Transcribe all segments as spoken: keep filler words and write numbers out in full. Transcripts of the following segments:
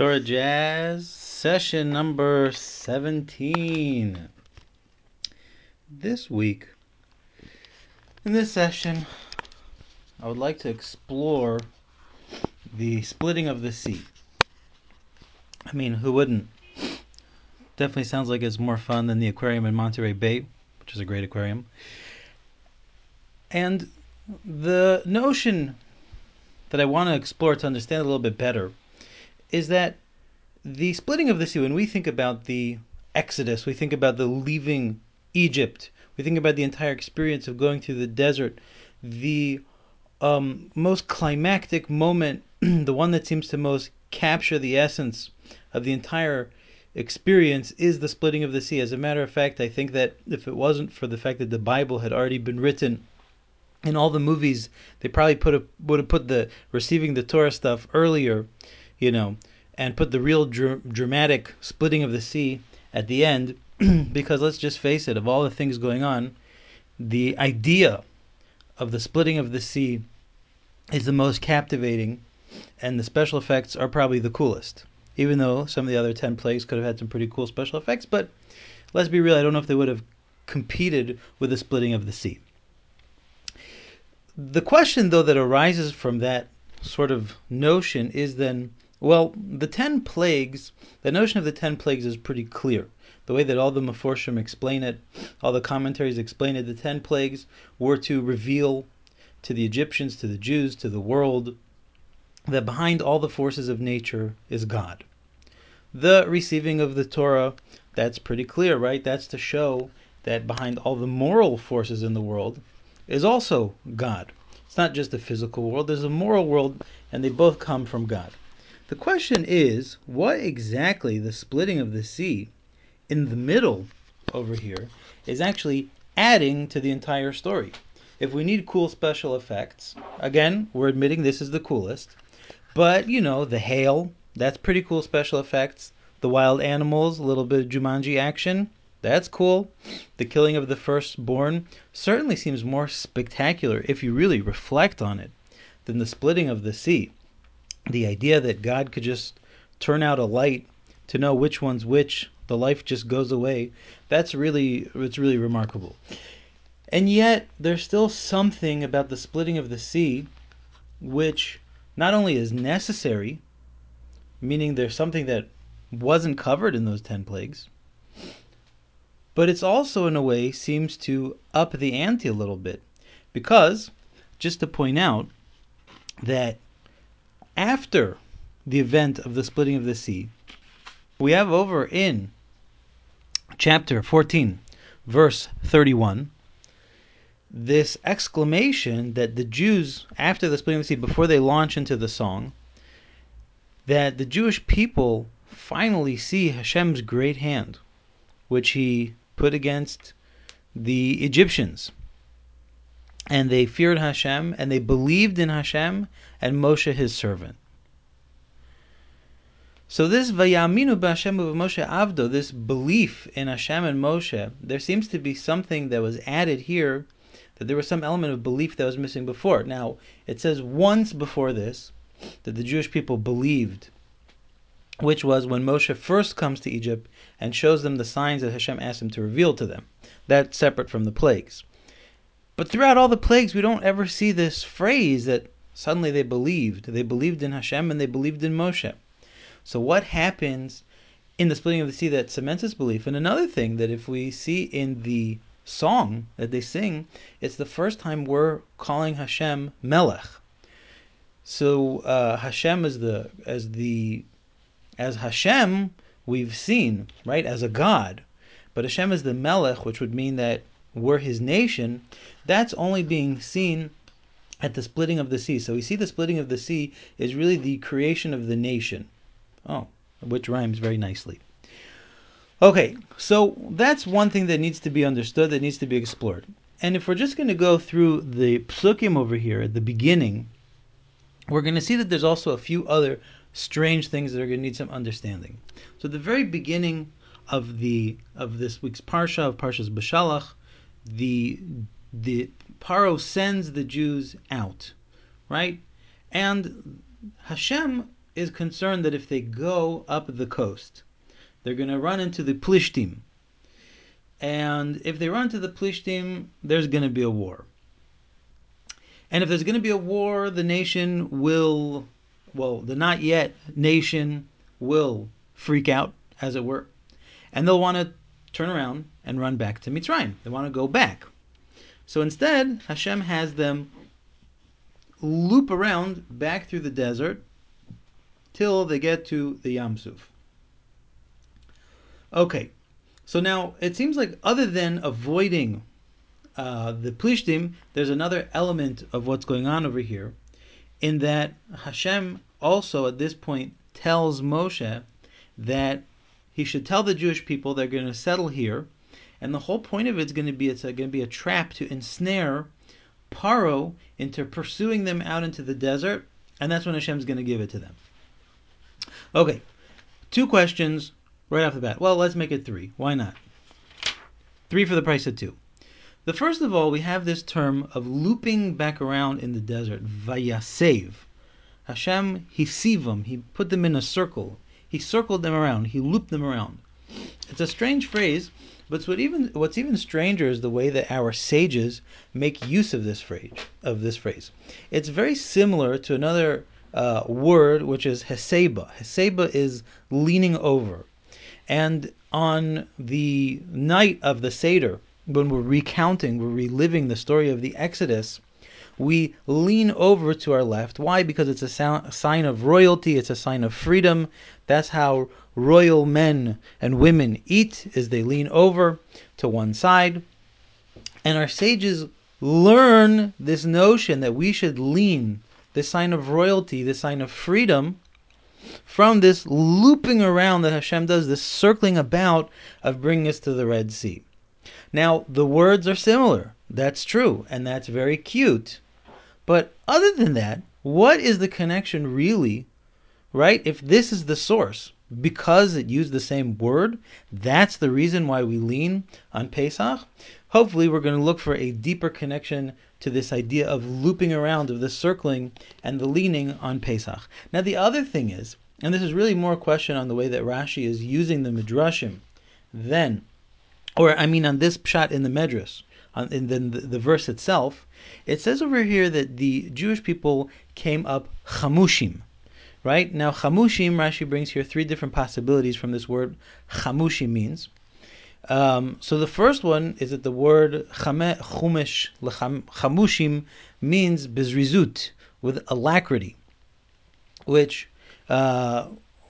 Torah Jazz, session number seventeen. This week, in this session, I would like to explore the splitting of the sea. I mean, who wouldn't? Definitely sounds like it's more fun than the aquarium in Monterey Bay, which is a great aquarium. And the notion that I want to explore to understand a little bit better is that the splitting of the sea, when we think about the Exodus, we think about the leaving Egypt, we think about the entire experience of going through the desert, the um, most climactic moment, the one that seems to most capture the essence of the entire experience is the splitting of the sea. As a matter of fact, I think that if it wasn't for the fact that the Bible had already been written in all the movies, they probably put a, would have put the receiving the Torah stuff earlier, you know, and put the real dr- dramatic splitting of the sea at the end, because let's just face it, of all the things going on, the idea of the splitting of the sea is the most captivating, and the special effects are probably the coolest. Even though some of the other ten plagues could have had some pretty cool special effects, but let's be real, I don't know if they would have competed with the splitting of the sea. The question, though, that arises from that sort of notion is then, well, the ten plagues, the notion of the ten plagues is pretty clear. The way that all the Meforshim explain it, all the commentaries explain it, the ten plagues were to reveal to the Egyptians, to the Jews, to the world, that behind all the forces of nature is God. The receiving of the Torah, that's pretty clear, right? That's to show that behind all the moral forces in the world is also God. It's not just a physical world, there's a moral world, and they both come from God. The question is, what exactly the splitting of the sea in the middle over here is actually adding to the entire story? If we need cool special effects, again, we're admitting this is the coolest, but, you know, the hail, that's pretty cool special effects. The wild animals, a little bit of Jumanji action, that's cool. The killing of the firstborn certainly seems more spectacular if you really reflect on it than the splitting of the sea. The idea that God could just turn out a light to know which one's which, the life just goes away, that's really, it's really remarkable. And yet, there's still something about the splitting of the sea which not only is necessary, meaning there's something that wasn't covered in those ten plagues, but it's also, in a way, seems to up the ante a little bit. Because, just to point out, that after the event of the splitting of the sea, we have over in chapter fourteen, verse thirty-one, this exclamation that the Jews, after the splitting of the sea, before they launch into the song, that the Jewish people finally see Hashem's great hand, which he put against the Egyptians. And they feared Hashem, and they believed in Hashem and Moshe his servant. So this Vayaminu b'Hashem u'Moshe avdo, this belief in Hashem and Moshe, there seems to be something that was added here, that there was some element of belief that was missing before. Now, it says once before this, that the Jewish people believed, which was when Moshe first comes to Egypt and shows them the signs that Hashem asked him to reveal to them. That's separate from the plagues. But throughout all the plagues, we don't ever see this phrase that suddenly they believed. They believed in Hashem and they believed in Moshe. So what happens in the splitting of the sea that cements this belief? And another thing that if we see in the song that they sing, it's the first time we're calling Hashem Melech. So uh, Hashem is the as the as Hashem we've seen, right, as a God, but Hashem is the Melech, which would mean that we're his nation. That's only being seen at the splitting of the sea. So we see the splitting of the sea is really the creation of the nation. Oh, which rhymes very nicely. Okay, so that's one thing that needs to be understood, that needs to be explored. And if we're just going to go through the psukim over here at the beginning, we're going to see that there's also a few other strange things that are going to need some understanding. So at the very beginning of the of this week's parsha, of Parshas Beshalach, the the Paro sends the Jews out, right? And Hashem is concerned that if they go up the coast, they're going to run into the Plishtim. And if they run into the Plishtim, there's going to be a war. And if there's going to be a war, the nation will, well, the not yet nation will freak out, as it were. And they'll want to turn around and run back to Mitzrayim. They want to go back. So instead, Hashem has them loop around back through the desert till they get to the Yam Suf. Okay, so now it seems like other than avoiding uh, the Plishtim, there's another element of what's going on over here, in that Hashem also at this point tells Moshe that he should tell the Jewish people they're going to settle here, and the whole point of it's going to be it's going to be a trap to ensnare Paro into pursuing them out into the desert, and that's when Hashem's going to give it to them. Okay, two questions right off the bat. Well, let's make it three. Why not? Three for the price of two. The first of all, we have this term of looping back around in the desert, vayasev. Hashem, he sivum, he put them in a circle. He circled them around. He looped them around. It's a strange phrase, but what even, what's even stranger is the way that our sages make use of this phrase. Of this phrase, it's very similar to another uh, word, which is heseba. Heseba is leaning over, and on the night of the Seder, when we're recounting, we're reliving the story of the Exodus, we lean over to our left. Why? Because it's a, sound, a sign of royalty. It's a sign of freedom. That's how royal men and women eat, is they lean over to one side. And our sages learn this notion that we should lean, this sign of royalty, this sign of freedom, from this looping around that Hashem does, this circling about of bringing us to the Red Sea. Now, the words are similar. That's true, and that's very cute. But other than that, what is the connection really, right? If this is the source, because it used the same word, that's the reason why we lean on Pesach. Hopefully, we're going to look for a deeper connection to this idea of looping around, of the circling and the leaning on Pesach. Now, the other thing is, and this is really more a question on the way that Rashi is using the Midrashim than, or I mean on this pshat in the Medrash, on, in the, the, the verse itself, it says over here that the Jewish people came up chamushim. Right? Now, chamushim, Rashi brings here three different possibilities from this word chamushim means. Um, so the first one is that the word chame, chumesh, chamushim means bizrizut, with alacrity, which uh,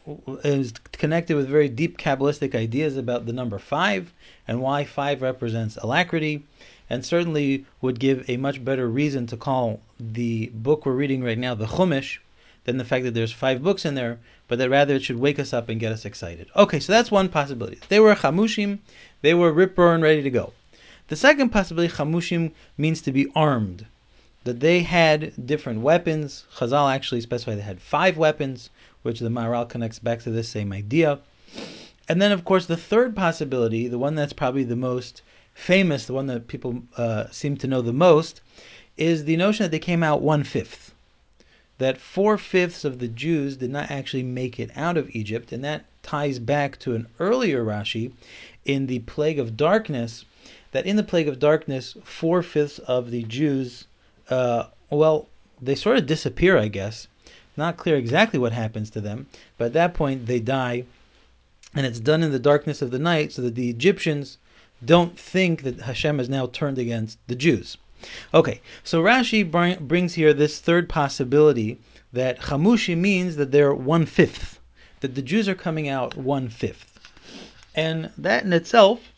is connected with very deep Kabbalistic ideas about the number five and why five represents alacrity, and certainly would give a much better reason to call the book we're reading right now the Chumash than the fact that there's five books in there, but that rather it should wake us up and get us excited. Okay, so that's one possibility. They were chamushim, they were rip-roaring, ready to go. The second possibility, chamushim, means to be armed, that they had different weapons. Chazal actually specify they had five weapons, which the Maharal connects back to this same idea. And then, of course, the third possibility, the one that's probably the most famous, the one that people uh, seem to know the most, is the notion that they came out one-fifth. That four-fifths of the Jews did not actually make it out of Egypt, and that ties back to an earlier Rashi in the Plague of Darkness, that in the Plague of Darkness, four-fifths of the Jews, uh, well, they sort of disappear, I guess. Not clear exactly what happens to them, but at that point they die, and it's done in the darkness of the night so that the Egyptians don't think that Hashem has now turned against the Jews. Okay, so Rashi bring, brings here this third possibility that chamushi means that they're one-fifth, that the Jews are coming out one-fifth. And that in itself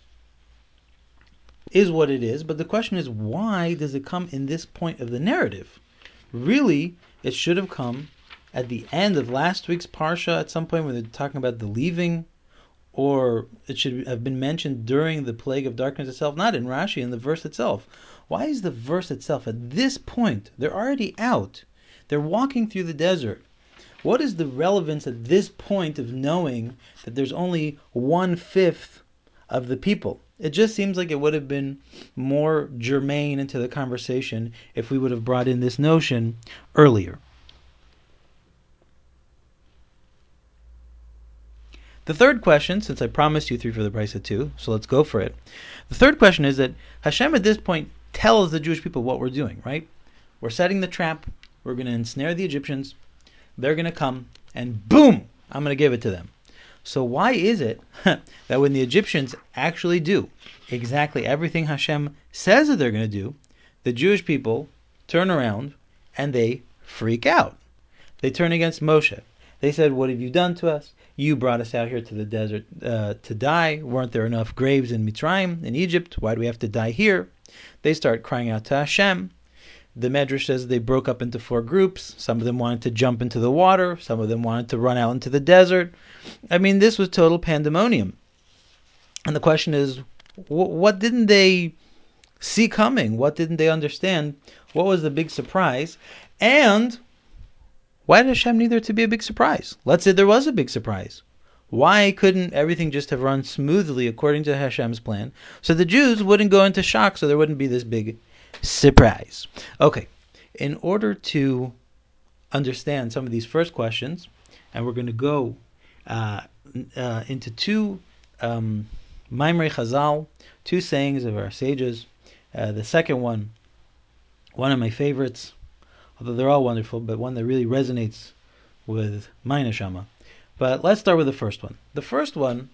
is what it is, but the question is, why does it come in this point of the narrative? Really, it should have come at the end of last week's Parsha at some point when they're talking about the leaving, or it should have been mentioned during the Plague of Darkness itself, not in Rashi, in the verse itself. Why is the verse itself at this point? They're already out. They're walking through the desert. What is the relevance at this point of knowing that there's only one-fifth of the people? It just seems like it would have been more germane into the conversation if we would have brought in this notion earlier. The third question, since I promised you three for the price of two, so let's go for it. The third question is that Hashem at this point tells the Jewish people what we're doing, right? We're setting the trap. We're going to ensnare the Egyptians. They're going to come, and boom, I'm going to give it to them. So why is it that when the Egyptians actually do exactly everything Hashem says that they're going to do, the Jewish people turn around and they freak out? They turn against Moshe. They said, what have you done to us? You brought us out here to the desert uh, to die. Weren't there enough graves in Mitzrayim, in Egypt? Why do we have to die here? They start crying out to Hashem. The Medrash says they broke up into four groups. Some of them wanted to jump into the water. Some of them wanted to run out into the desert. I mean, this was total pandemonium. And the question is, what didn't they see coming? What didn't they understand? What was the big surprise? And why did Hashem need there to be a big surprise? Let's say there was a big surprise. Why couldn't everything just have run smoothly according to Hashem's plan, so the Jews wouldn't go into shock, so there wouldn't be this big surprise? Okay, in order to understand some of these first questions, and we're going to go uh, uh, into two um, Maimrei Chazal, two sayings of our sages. Uh, the second one, one of my favorites, although they're all wonderful, but one that really resonates with my neshama. But let's start with the first one. The first one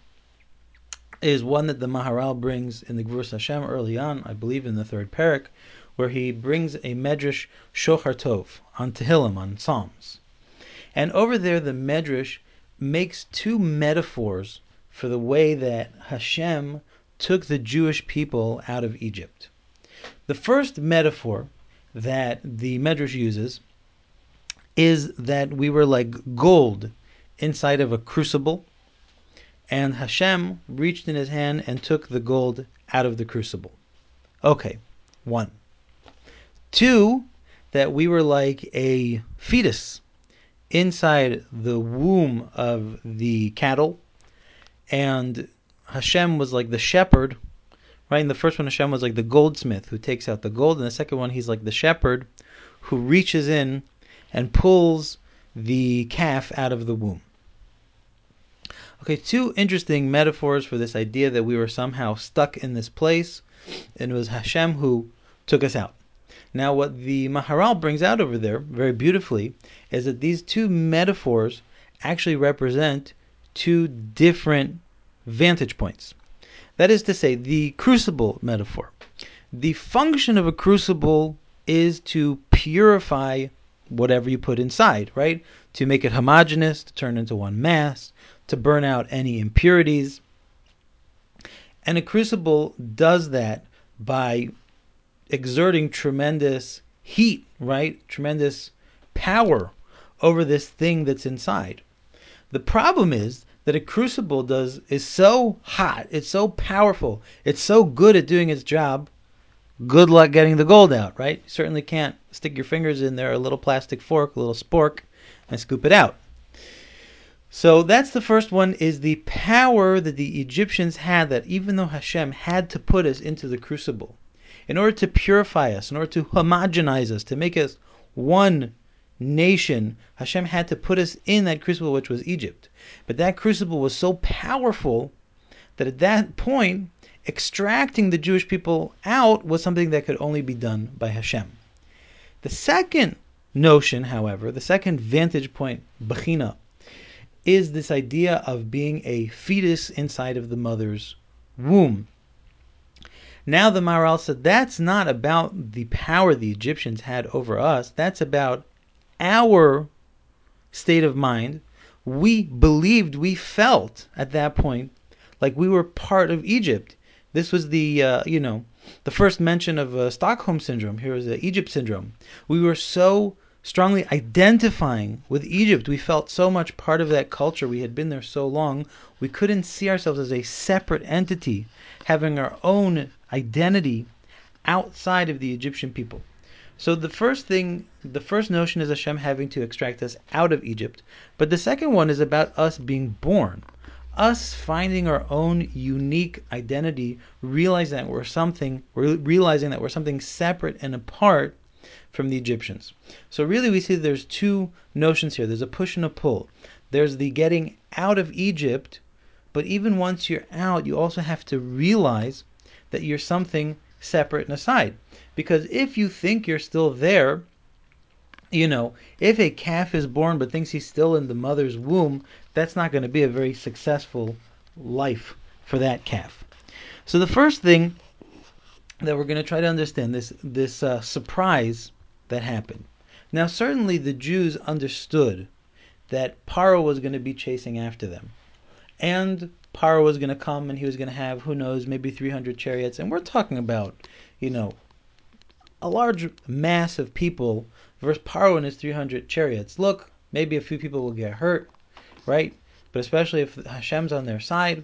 is one that the Maharal brings in the Gvurus Hashem early on, I believe in the third parak, where he brings a Medrash Shochar Tov on Tehillim, on Psalms. And over there the Medrash makes two metaphors for the way that Hashem took the Jewish people out of Egypt. The first metaphor that the Medrash uses is that we were like gold inside of a crucible, and Hashem reached in his hand and took the gold out of the crucible. Okay, one. Two, that we were like a fetus inside the womb of the cattle, and Hashem was like the shepherd, right? In the first one, Hashem was like the goldsmith who takes out the gold. In the second one, he's like the shepherd who reaches in and pulls the calf out of the womb. Okay, two interesting metaphors for this idea that we were somehow stuck in this place, and it was Hashem who took us out. Now, what the Maharal brings out over there very beautifully is that these two metaphors actually represent two different vantage points. That is to say, the crucible metaphor. The function of a crucible is to purify whatever you put inside, right? To make it homogeneous, to turn into one mass, to burn out any impurities. And a crucible does that by exerting tremendous heat, right? Tremendous power over this thing that's inside. The problem is that a crucible does is so hot, it's so powerful, it's so good at doing its job. Good luck getting the gold out, right? You certainly can't stick your fingers in there, a little plastic fork, a little spork, and scoop it out. So that's the first one, is the power that the Egyptians had, that even though Hashem had to put us into the crucible, in order to purify us, in order to homogenize us, to make us one nation, Hashem had to put us in that crucible, which was Egypt. But that crucible was so powerful that at that point, extracting the Jewish people out was something that could only be done by Hashem. The second notion, however, the second vantage point, Bechina, is this idea of being a fetus inside of the mother's womb. Now the Maharal said that's not about the power the Egyptians had over us, that's about our state of mind. We believed, we felt at that point like we were part of Egypt. This was the, uh, you know, the first mention of uh, Stockholm Syndrome. Here was the Egypt Syndrome. We were so strongly identifying with Egypt. We felt so much part of that culture. We had been there so long. We couldn't see ourselves as a separate entity, having our own identity outside of the Egyptian people. So the first thing, the first notion is Hashem having to extract us out of Egypt. But the second one is about us being born. Us finding our own unique identity, realizing that we're something, we're realizing that we're something separate and apart from the Egyptians. So really we see there's two notions here. There's a push and a pull. There's the getting out of Egypt But even once you're out, you also have to realize that you're something separate and aside. Because if you think you're still there, you know, if a calf is born but thinks he's still in the mother's womb, that's not going to be a very successful life for that calf. So the first thing that we're going to try to understand, this this uh, surprise that happened. Now, certainly the Jews understood that Paro was going to be chasing after them, and Paro was going to come, and he was going to have, who knows, maybe three hundred chariots, and we're talking about, you know, a large mass of people versus Paro and his three hundred chariots. Look, maybe a few people will get hurt, right? But especially if Hashem's on their side,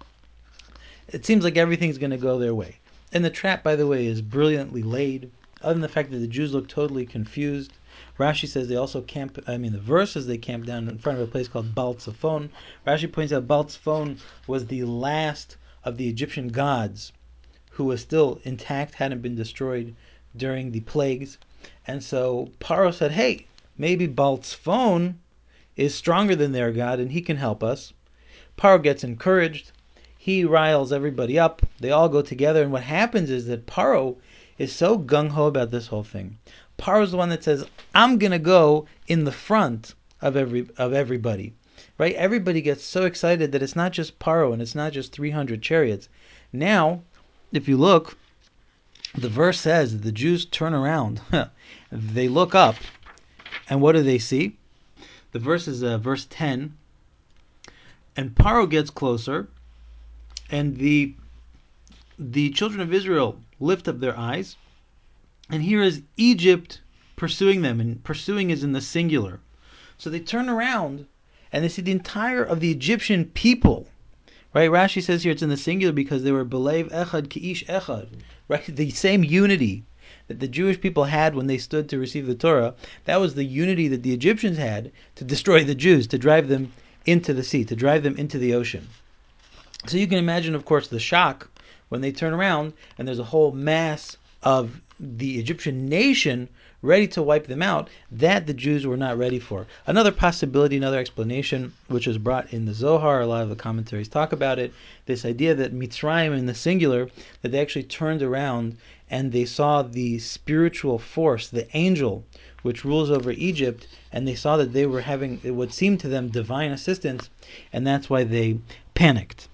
it seems like everything's going to go their way. And the trap, by the way, is brilliantly laid. Other than the fact that the Jews look totally confused, Rashi says they also camp, I mean the verses, they camped down in front of a place called Baal Tzafon. Rashi points out Baal Tzafon was the last of the Egyptian gods who was still intact, hadn't been destroyed during the plagues. And so Paro said, hey, maybe Baal Tzafon is stronger than their god and he can help us. Paro gets encouraged. He riles everybody up. They all go together. And what happens is that Paro is so gung-ho about this whole thing. Paro's the one that says, I'm going to go in the front of every of everybody. Right? Everybody gets so excited that it's not just Paro and it's not just three hundred chariots. Now, if you look, the verse says that the Jews turn around. They look up. And what do they see? The verse is uh, verse ten. And Paro gets closer. And the the children of Israel lift up their eyes, and here is Egypt pursuing them, and pursuing is in the singular. So they turn around, and they see the entire of the Egyptian people. Right? Rashi says here it's in the singular because they were belev echad ki'ish echad. Right? The same unity that the Jewish people had when they stood to receive the Torah, that was the unity that the Egyptians had to destroy the Jews, to drive them into the sea, to drive them into the ocean. So you can imagine, of course, the shock when they turn around and there's a whole mass of the Egyptian nation ready to wipe them out, that the Jews were not ready for. Another possibility, another explanation, which is brought in the Zohar, a lot of the commentaries talk about it, this idea that Mitzrayim in the singular, that they actually turned around and they saw the spiritual force, the angel, which rules over Egypt, and they saw that they were having, it would seem to them, divine assistance, and that's why they panicked.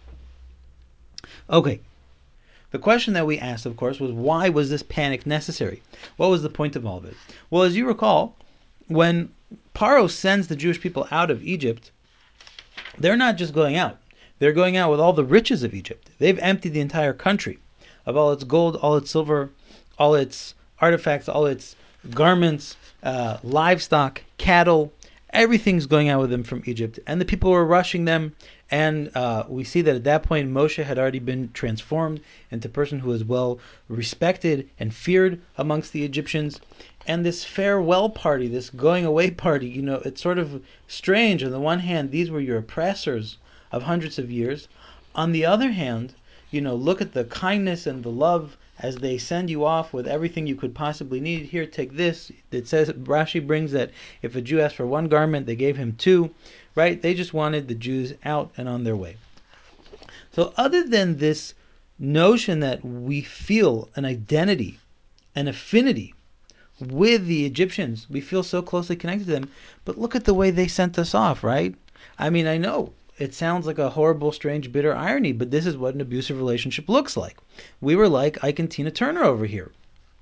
Okay, the question that we asked, of course, was why was this panic necessary? What was the point of all of it? Well, as you recall, when Paro sends the Jewish people out of Egypt, they're not just going out. They're going out with all the riches of Egypt. They've emptied the entire country of all its gold, all its silver, all its artifacts, all its garments, uh, livestock, cattle. Everything's going out with them from Egypt. And the people were rushing them. And uh, we see that at that point, Moshe had already been transformed into a person who was well respected and feared amongst the Egyptians. And this farewell party, this going away party, you know, it's sort of strange. On the one hand, these were your oppressors of hundreds of years. On the other hand, you know, look at the kindness and the love as they send you off with everything you could possibly need. Here, take this. It says, Rashi brings that if a Jew asked for one garment, they gave him two. Right? They just wanted the Jews out and on their way. So other than this notion that we feel an identity, an affinity with the Egyptians, we feel so closely connected to them, but look at the way they sent us off, right? I mean, I know it sounds like a horrible, strange, bitter irony, but this is what an abusive relationship looks like. We were like Ike and Tina Turner over here.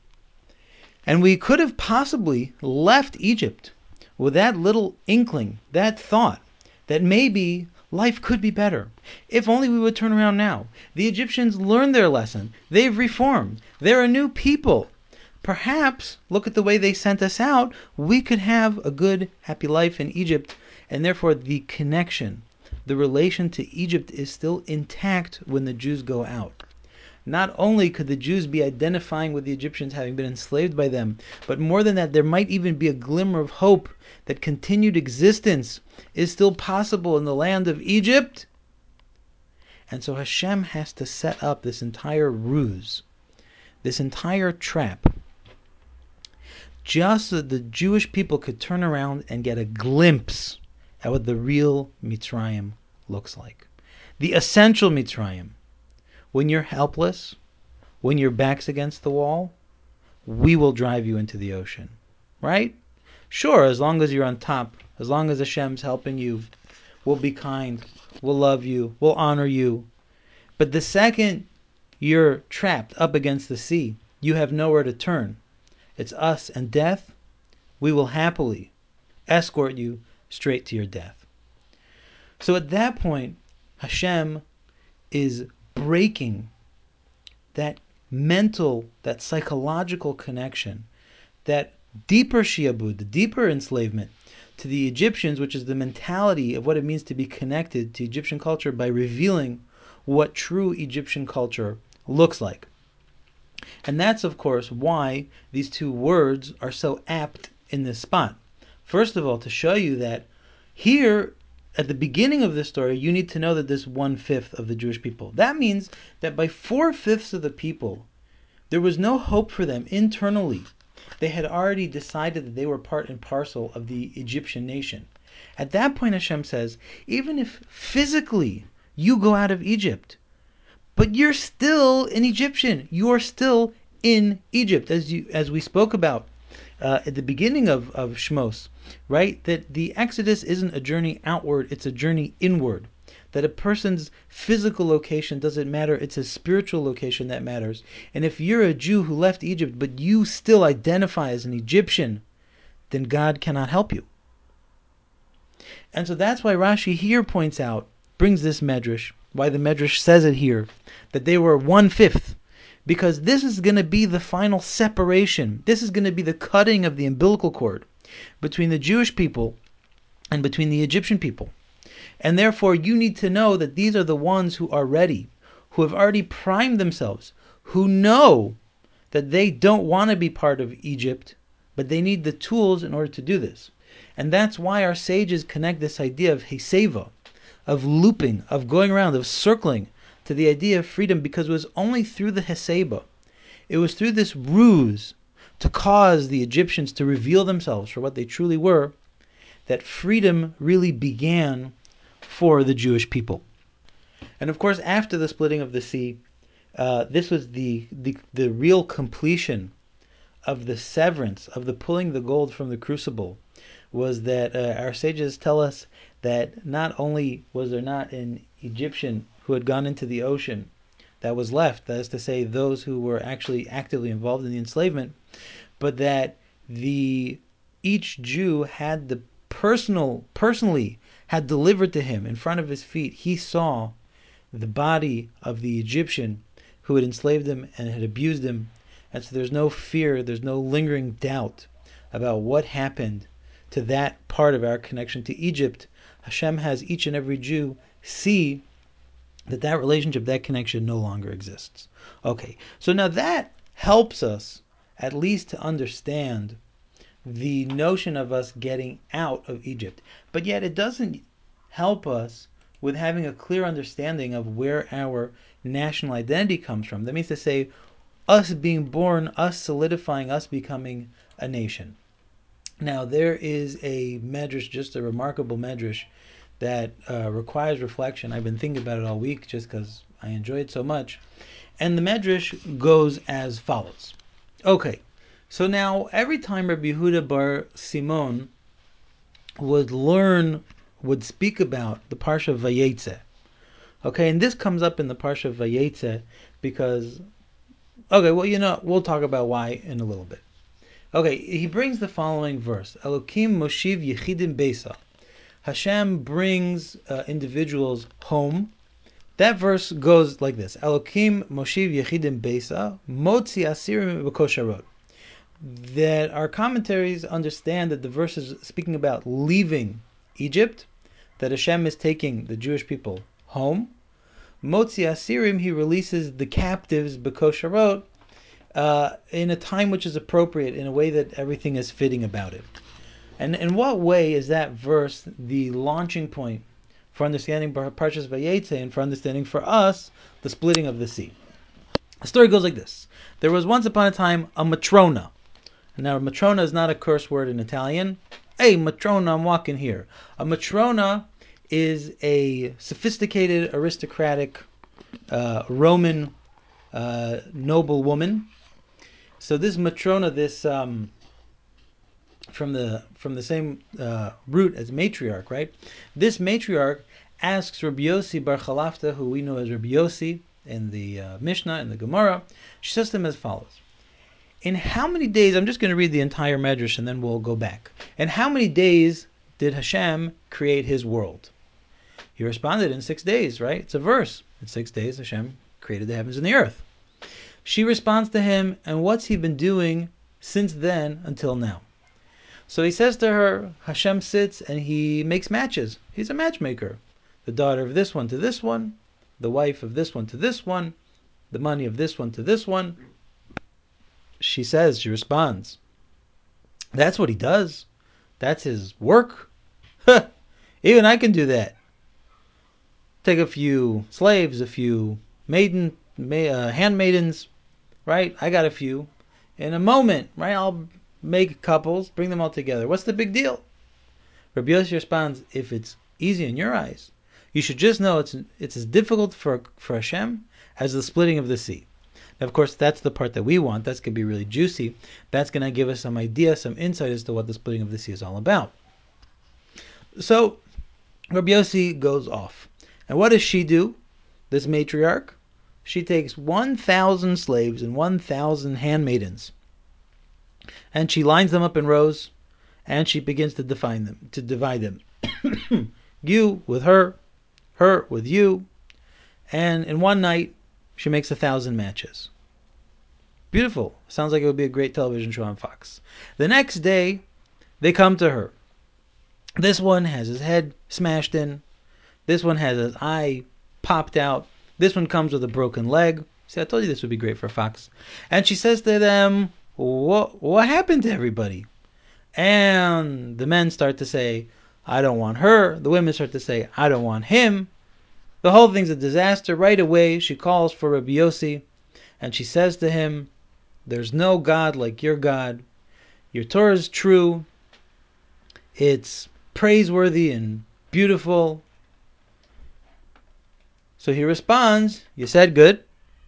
And we could have possibly left Egypt with that little inkling, that thought, that maybe life could be better. If only we would turn around now. The Egyptians learned their lesson. They've reformed. They're a new people. Perhaps, look at the way they sent us out, we could have a good, happy life in Egypt, and therefore the connection, the relation to Egypt is still intact when the Jews go out. Not only could the Jews be identifying with the Egyptians having been enslaved by them, but more than that, there might even be a glimmer of hope that continued existence is still possible in the land of Egypt. And so Hashem has to set up this entire ruse, this entire trap, just so that the Jewish people could turn around and get a glimpse at what the real Mitzrayim looks like. the essential Mitzrayim. When you're helpless, when your back's against the wall, we will drive you into the ocean. Right? Sure, as long as you're on top, as long as Hashem's helping you, we'll be kind, we'll love you, we'll honor you. But the second you're trapped up against the sea, you have nowhere to turn. It's us and death. We will happily escort you straight to your death. So at that point, Hashem is breaking that mental, that psychological connection, that deeper shiabud, the deeper enslavement to the Egyptians, which is the mentality of what it means to be connected to Egyptian culture, by revealing what true Egyptian culture looks like. And that's, of course, why these two words are so apt in this spot. First of all, to show you that here, at the beginning of this story, you need to know that this one-fifth of the Jewish people. That means that by four-fifths of the people, there was no hope for them internally. They had already decided that they were part and parcel of the Egyptian nation. At that point, Hashem says, even if physically you go out of Egypt, but you're still an Egyptian. You're still in Egypt, as you as we spoke about uh, at the beginning of, of Shmos, right? That the Exodus isn't a journey outward, it's a journey inward. That a person's physical location doesn't matter, it's a spiritual location that matters. And if you're a Jew who left Egypt, but you still identify as an Egyptian, then God cannot help you. And so that's why Rashi here points out, brings this medrash, why the medrash says it here, that they were one-fifth, because this is going to be the final separation. This is going to be the cutting of the umbilical cord between the Jewish people and between the Egyptian people. And therefore, you need to know that these are the ones who are ready, who have already primed themselves, who know that they don't want to be part of Egypt, but they need the tools in order to do this. And that's why our sages connect this idea of Heseva, of looping, of going around, of circling, to the idea of freedom, because it was only through the Heseba, it was through this ruse to cause the Egyptians to reveal themselves for what they truly were, that freedom really began for the Jewish people. And of course, after the splitting of the sea, uh, this was the, the the real completion of the severance, of the pulling the gold from the crucible, was that uh, our sages tell us that not only was there not an Egyptian who had gone into the ocean that was left, that is to say, those who were actually actively involved in the enslavement, but that the each Jew had the personal, personally had delivered to him in front of his feet, he saw the body of the Egyptian who had enslaved him and had abused him. And so there's no fear, there's no lingering doubt about what happened to that part of our connection to Egypt. Hashem has each and every Jew see that that relationship, that connection no longer exists. Okay, so now that helps us at least to understand the notion of us getting out of Egypt. But yet it doesn't help us with having a clear understanding of where our national identity comes from. That means to say, us being born, us solidifying, us becoming a nation. Now, there is a medrash, just a remarkable medrash, that uh, requires reflection. I've been thinking about it all week just because I enjoy it so much. And the medrash goes as follows. Okay, so now every time Rabbi Yehuda bar Simon would learn, would speak about the Parsha of Vayetze. Okay, and this comes up in the Parsha of Vayetze because, okay, well, you know, we'll talk about why in a little bit. Okay, he brings the following verse. Elokim Moshiv Yechidim Beisa. Hashem brings uh, individuals home. That verse goes like this. Elokim Moshiv Yechidim Beisa Motzi Asirim B'kosharot. That our commentaries understand that the verse is speaking about leaving Egypt, that Hashem is taking the Jewish people home. Motzi Asirim, he releases the captives B'kosharot, Uh, in a time which is appropriate, in a way that everything is fitting about it. And in what way is that verse the launching point for understanding Parshas Vayetze and for understanding for us the splitting of the sea? The story goes like this. There was once upon a time a matrona. Now, matrona is not a curse word in Italian. Hey, matrona, I'm walking here. A matrona is a sophisticated, aristocratic uh, Roman uh, noble woman. So this Matrona, this um, from the from the same uh, root as matriarch, right? This matriarch asks Rabbi Yossi Bar Chalafta, who we know as Rabbi Yossi in the uh, Mishnah and the Gemara. She says to him as follows: in how many days? I'm just going to read the entire Medrash and then we'll go back. In how many days did Hashem create His world? He responded, in six days. Right? It's a verse. In six days, Hashem created the heavens and the earth. She responds to him, and what's He been doing since then until now? So he says to her, Hashem sits and He makes matches. He's a matchmaker. The daughter of this one to this one, the wife of this one to this one, the money of this one to this one. She says, she responds, that's what He does. That's His work. Even I can do that. Take a few slaves, a few maiden, uh, handmaidens, right? I got a few. In a moment, right? I'll make couples, bring them all together. What's the big deal? Rabbi Yossi responds, if it's easy in your eyes, you should just know it's it's as difficult for for Hashem as the splitting of the sea. Now, of course, that's the part that we want. That's going to be really juicy. That's going to give us some idea, some insight as to what the splitting of the sea is all about. So, Rabbi Yossi goes off. And what does she do? This matriarch? She takes one thousand slaves and one thousand handmaidens, and she lines them up in rows, and she begins to define them, to divide them. You with her, her with you, and in one night, she makes a thousand matches. Beautiful. Sounds like it would be a great television show on Fox. The next day, they come to her. This one has his head smashed in. This one has his eye popped out. This one comes with a broken leg. See, I told you this would be great for Fox. And she says to them, what, what happened to everybody? And the men start to say, I don't want her. The women start to say, I don't want him. The whole thing's a disaster. Right away, she calls for Rabbi Yossi, and she says to him, there's no God like your God. Your Torah is true. It's praiseworthy and beautiful. So he responds, you said good.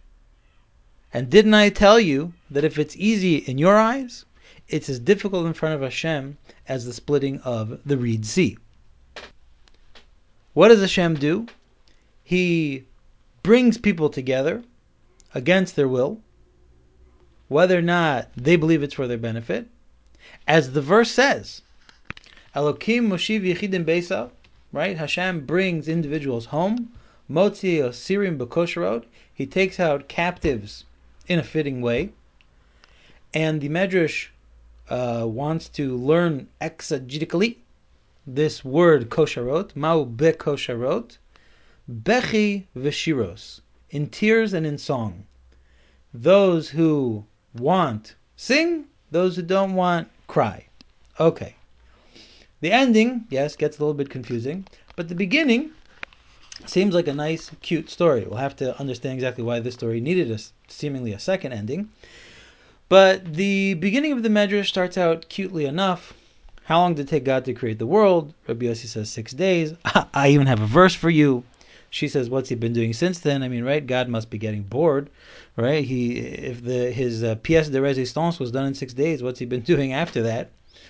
And didn't I tell you that if it's easy in your eyes, it's as difficult in front of Hashem as the splitting of the Reed Sea? What does Hashem do? He brings people together against their will, whether or not they believe it's for their benefit. As the verse says, Elokim Moshiv Yechidim Beisa, right? Hashem brings individuals home. Motzi Osirim B'Kosherot. He takes out captives in a fitting way. And the Medrash uh, wants to learn exegetically this word kosherot, ma'u bekosherot, bechi v'shiros, in tears and in song. Those who want, sing. Those who don't want, cry. Okay. The ending, yes, gets a little bit confusing, but the beginning seems like a nice, cute story. We'll have to understand exactly why this story needed a, seemingly a second ending. But the beginning of the Medrash starts out cutely enough. How long did it take God to create the world? Rabbi Yossi says six days. I even have a verse for you. She says, what's He been doing since then? I mean, right? God must be getting bored, right? He, if the his uh, pièce de résistance was done in six days, what's He been doing after that?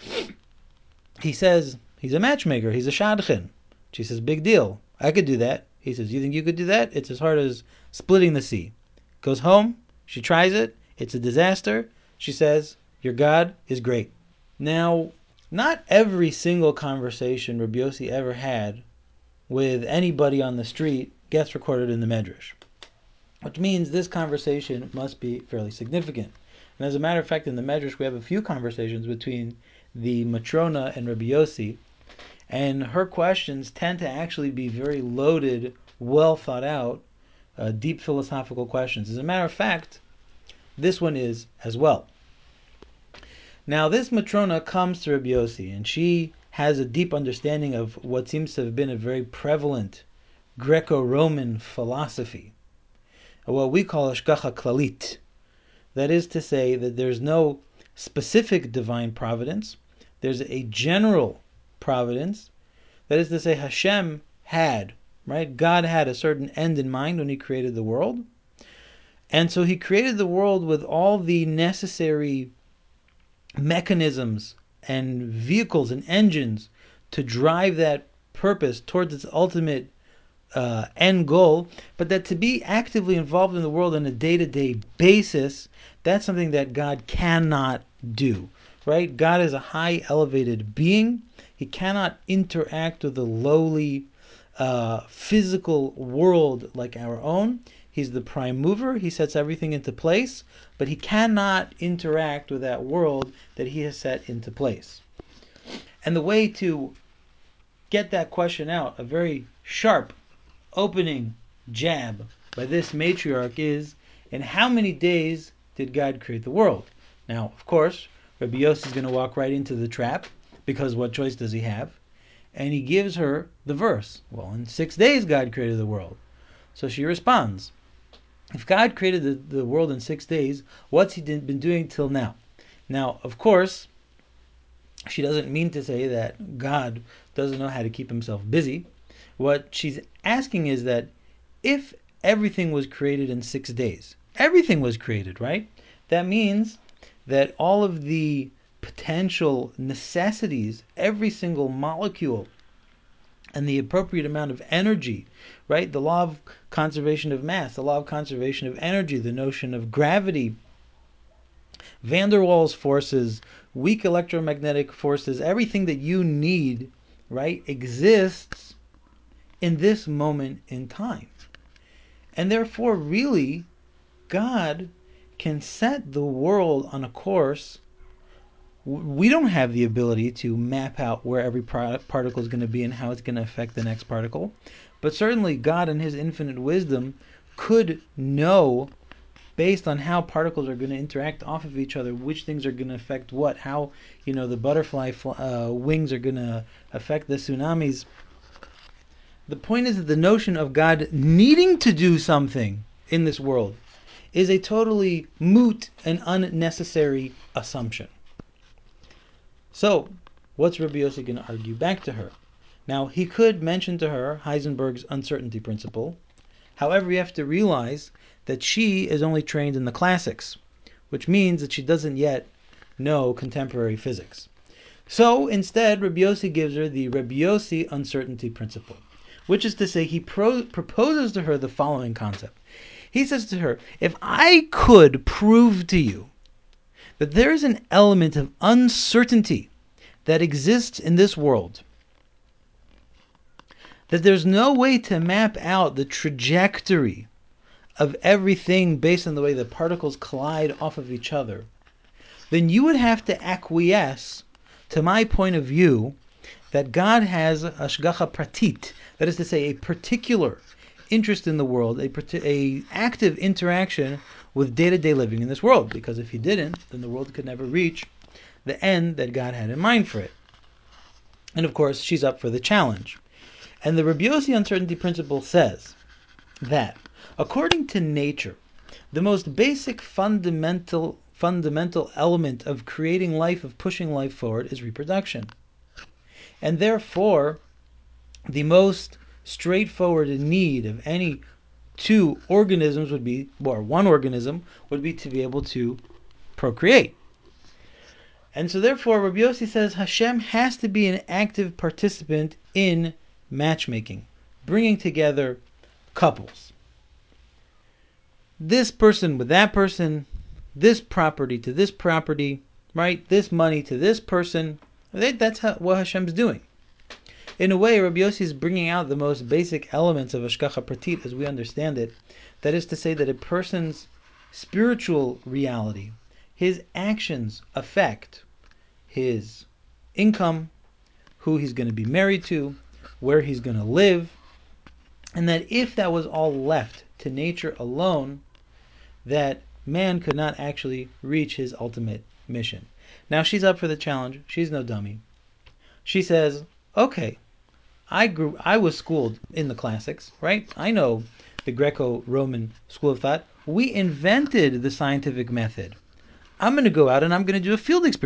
He says, he's a matchmaker. He's a shadchan. She says, big deal. I could do that. He says, you think you could do that? It's as hard as splitting the sea. Goes home. She tries it. It's a disaster. She says, your God is great. Now, not every single conversation Rabbi Yossi ever had with anybody on the street gets recorded in the Medrash, which means this conversation must be fairly significant. And as a matter of fact, in the Medrash, we have a few conversations between the Matrona and Rabbi Yossi, and her questions tend to actually be very loaded, well thought out, uh, deep philosophical questions. As a matter of fact, this one is as well. Now, this Matrona comes to Rabbi Yossi, and she has a deep understanding of what seems to have been a very prevalent Greco-Roman philosophy, what we call Hashgacha Klalit. That is to say that there's no specific divine providence, there's a general providence. That is to say, Hashem had, right? God had a certain end in mind when he created the world. And so he created the world with all the necessary mechanisms and vehicles and engines to drive that purpose towards its ultimate uh, end goal, but that to be actively involved in the world on a day-to-day basis, that's something that God cannot do, right? God is a high elevated being. He cannot interact with the lowly uh, physical world like our own. He's the prime mover. He sets everything into place, but he cannot interact with that world that he has set into place. And the way to get that question out, a very sharp opening jab by this matriarch, is, in how many days did God create the world? Now, of course, Rabbi Yossi is going to walk right into the trap, because what choice does he have? And he gives her the verse. Well, in six days God created the world. So she responds, if God created the, the world in six days, what's he been doing till now? Now, of course, she doesn't mean to say that God doesn't know how to keep himself busy. What she's asking is that if everything was created in six days, everything was created, right? That means that all of the potential necessities, every single molecule, and the appropriate amount of energy, right? The law of conservation of mass, the law of conservation of energy, the notion of gravity, Van der Waals forces, weak electromagnetic forces, everything that you need, right, exists in this moment in time. And therefore, really, God can set the world on a course. We don't have the ability to map out where every particle is going to be and how it's going to affect the next particle. But certainly God in his infinite wisdom could know, based on how particles are going to interact off of each other, which things are going to affect what, how, you know, the butterfly uh, wings are going to affect the tsunamis. The point is that the notion of God needing to do something in this world is a totally moot and unnecessary assumption. So, what's Rabbi Yossi going to argue back to her? Now, he could mention to her Heisenberg's uncertainty principle. However, you have to realize that she is only trained in the classics, which means that she doesn't yet know contemporary physics. So, instead, Rabbi Yossi gives her the Rabbi Yossi uncertainty principle, which is to say, he pro- proposes to her the following concept. He says to her, if I could prove to you that there is an element of uncertainty that exists in this world, that there's no way to map out the trajectory of everything based on the way the particles collide off of each other, then you would have to acquiesce to my point of view that God has hashgacha pratit, that is to say, a particular interest in the world, a, a active interaction with day-to-day living in this world. Because if he didn't, then the world could never reach the end that God had in mind for it. And of course, she's up for the challenge. And the Rabbi Yossi uncertainty principle says that, according to nature, the most basic fundamental fundamental element of creating life, of pushing life forward, is reproduction. And therefore, the most straightforward need of any two organisms would be, or one organism, would be to be able to procreate. And so therefore, Rabbi Yossi says Hashem has to be an active participant in matchmaking, bringing together couples. This person with that person, this property to this property, right? This money to this person. That's how, what Hashem's doing. In a way, Rabbi Yossi is bringing out the most basic elements of hashgacha pratit as we understand it. That is to say that a person's spiritual reality, his actions affect his income, who he's going to be married to, where he's going to live, and that if that was all left to nature alone, that man could not actually reach his ultimate mission. Now she's up for the challenge. She's no dummy. She says, okay, I grew I was schooled in the classics, right? I know the Greco-Roman school of thought. We invented the scientific method. I'm going to go out and I'm going to do a field experiment.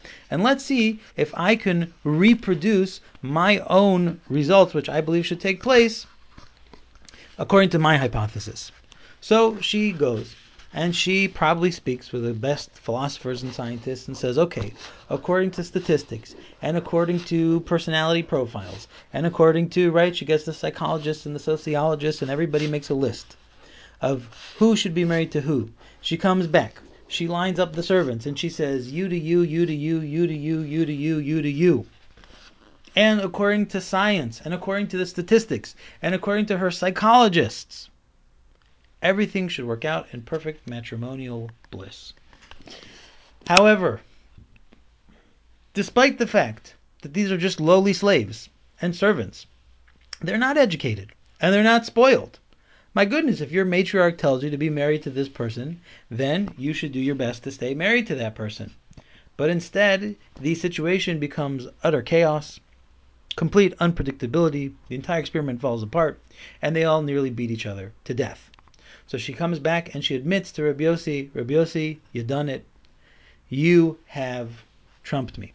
And let's see if I can reproduce my own results, which I believe should take place according to my hypothesis. So she goes, and she probably speaks with the best philosophers and scientists and says, okay, according to statistics, and according to personality profiles, and according to, right, she gets the psychologists and the sociologists, and everybody makes a list of who should be married to who. She comes back. She lines up the servants, and she says, you to you, you to you, you to you, you to you, you to you. And according to science, and according to the statistics, and according to her psychologists, everything should work out in perfect matrimonial bliss. However, despite the fact that these are just lowly slaves and servants, they're not educated, and they're not spoiled. My goodness, if your matriarch tells you to be married to this person, then you should do your best to stay married to that person. But instead, the situation becomes utter chaos, complete unpredictability, the entire experiment falls apart, and they all nearly beat each other to death. So she comes back and she admits to Rabbi Yossi, Rabbi Yossi, you done it. You have trumped me.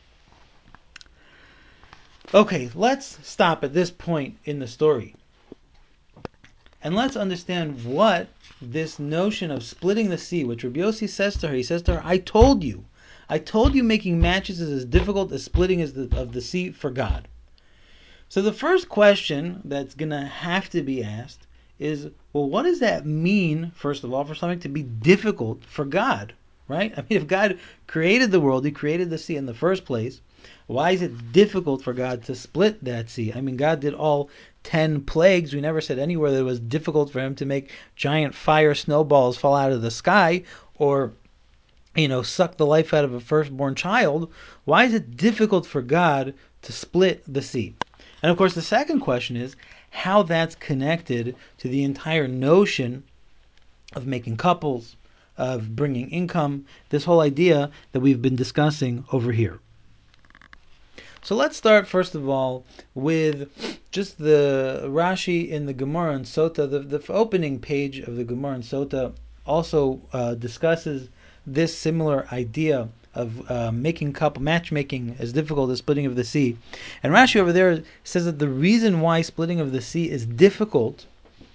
Okay, let's stop at this point in the story. And let's understand what this notion of splitting the sea, which Rabbi Yossi says to her, he says to her, I told you. I told you making matches is as difficult as splitting as the, of the sea for God. So the first question that's going to have to be asked is, well, what does that mean, first of all, for something to be difficult for God, right? I mean, if God created the world, he created the sea in the first place, why is it difficult for God to split that sea? I mean, God did all ten plagues. We never said anywhere that it was difficult for him to make giant fire snowballs fall out of the sky or, you know, suck the life out of a firstborn child. Why is it difficult for God to split the sea? And of course, the second question is how that's connected to the entire notion of making couples, of bringing income, this whole idea that we've been discussing over here. So let's start, first of all, with just the Rashi in the Gemara and Sota. The, the opening page of the Gemara and Sota also uh, discusses this similar idea of uh, making couple matchmaking as difficult as splitting of the sea. And Rashi over there says that the reason why splitting of the sea is difficult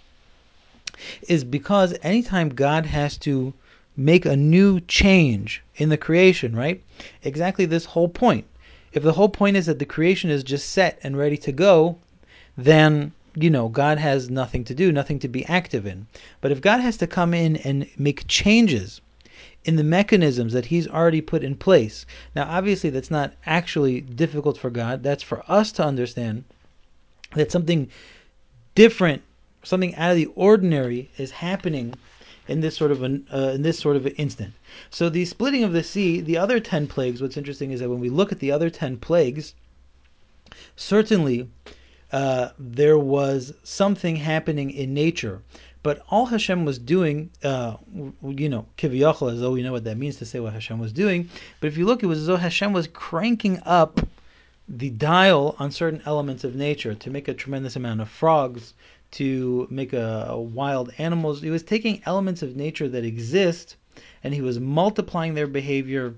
is because anytime God has to make a new change in the creation, right? Exactly this whole point. If the whole point is that the creation is just set and ready to go, then, you know, God has nothing to do, nothing to be active in. But if God has to come in and make changes in the mechanisms that he's already put in place, now obviously that's not actually difficult for God. That's for us to understand that something different, something out of the ordinary is happening in this sort of an uh, in this sort of an instant. So the splitting of the sea, the other ten plagues, what's interesting is that when we look at the other ten plagues, certainly uh, there was something happening in nature. But all Hashem was doing, uh, you know, kiviyachol, as though we know what that means to say what Hashem was doing. But if you look, it was as though Hashem was cranking up the dial on certain elements of nature to make a tremendous amount of frogs, to make a, a wild animals. He was taking elements of nature that exist, and he was multiplying their behavior,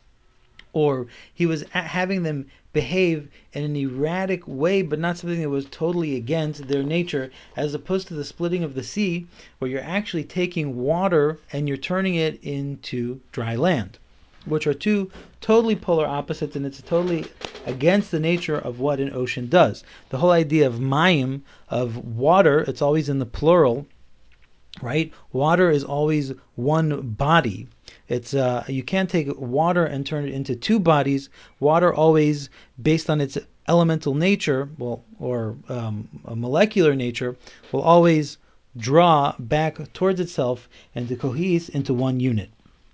or he was a- having them behave in an erratic way, but not something that was totally against their nature, as opposed to the splitting of the sea, where you're actually taking water and you're turning it into dry land, which are two totally polar opposites, and it's totally against the nature of what an ocean does. The whole idea of mayim, of water, it's always in the plural, right? Water is always one body. It's uh, you can't take water and turn it into two bodies. Water always, based on its elemental nature, well, or um, a molecular nature, will always draw back towards itself and to cohese into one unit.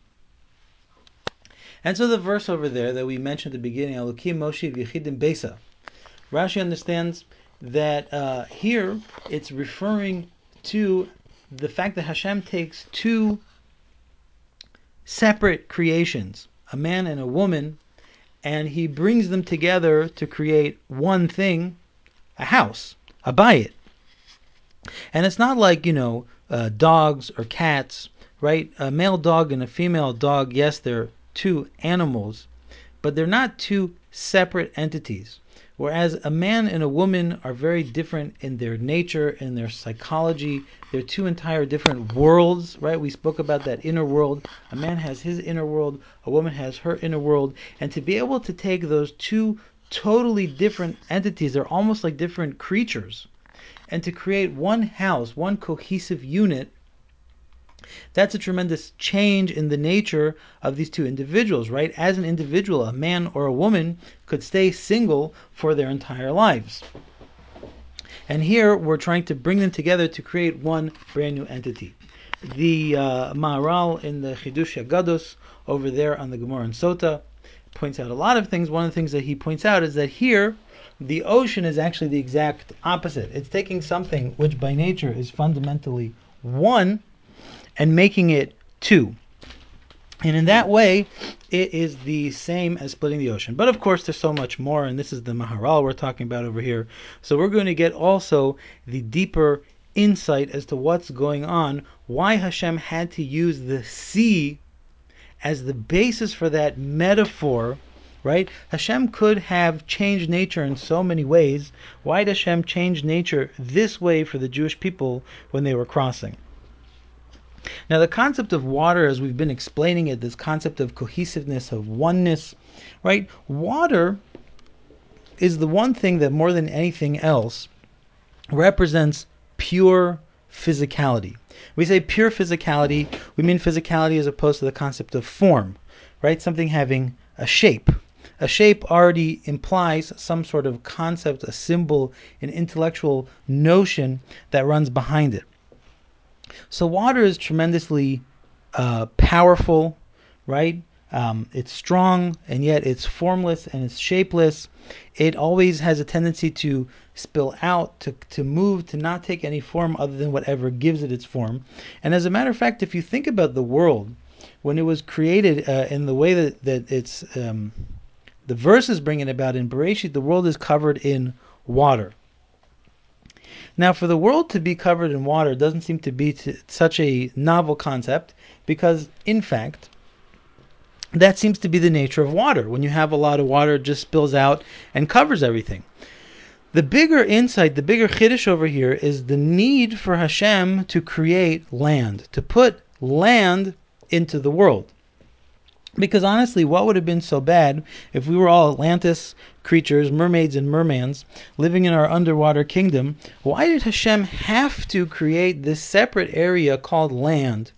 And so the verse over there that we mentioned at the beginning, Elokim Moshe v'Yechidim Besa, Rashi understands that uh, here it's referring to the fact that Hashem takes two separate creations, a man and a woman, and he brings them together to create one thing, a house, a bayit. And it's not like, you know, uh, dogs or cats, right? A male dog and a female dog, yes, they're two animals, but they're not two separate entities. Whereas a man and a woman are very different in their nature, in their psychology. They're two entire different worlds, right? We spoke about that inner world. A man has his inner world, a woman has her inner world. And to be able to take those two totally different entities, they're almost like different creatures, and to create one house, one cohesive unit, that's a tremendous change in the nature of these two individuals, right? As an individual, a man or a woman could stay single for their entire lives. And here we're trying to bring them together to create one brand new entity. The uh, Maharal in the Chidush Haggados over there on the Gemara and Sota points out a lot of things. One of the things that he points out is that here the ocean is actually the exact opposite. It's taking something which by nature is fundamentally one and making it two. And in that way, it is the same as splitting the ocean. But of course, there's so much more, and this is the Maharal we're talking about over here. So we're going to get also the deeper insight as to what's going on, why Hashem had to use the sea as the basis for that metaphor, right? Hashem could have changed nature in so many ways. Why did Hashem change nature this way for the Jewish people when they were crossing? Now, the concept of water, as we've been explaining it, this concept of cohesiveness, of oneness, right? Water is the one thing that more than anything else represents pure physicality. We say pure physicality, we mean physicality as opposed to the concept of form, right? Something having a shape. A shape already implies some sort of concept, a symbol, an intellectual notion that runs behind it. So water is tremendously uh, powerful, right? Um, it's strong, and yet it's formless and it's shapeless. It always has a tendency to spill out, to, to move, to not take any form other than whatever gives it its form. And as a matter of fact, if you think about the world, when it was created uh, in the way that, that it's, um, the verses bring it about in Bereshit, the world is covered in water. Now, for the world to be covered in water doesn't seem to be t- such a novel concept because, in fact, that seems to be the nature of water. When you have a lot of water, it just spills out and covers everything. The bigger insight, the bigger chiddush over here is the need for Hashem to create land, to put land into the world. Because honestly, what would have been so bad if we were all Atlantis creatures, mermaids and mermans, living in our underwater kingdom? Why did Hashem have to create this separate area called land,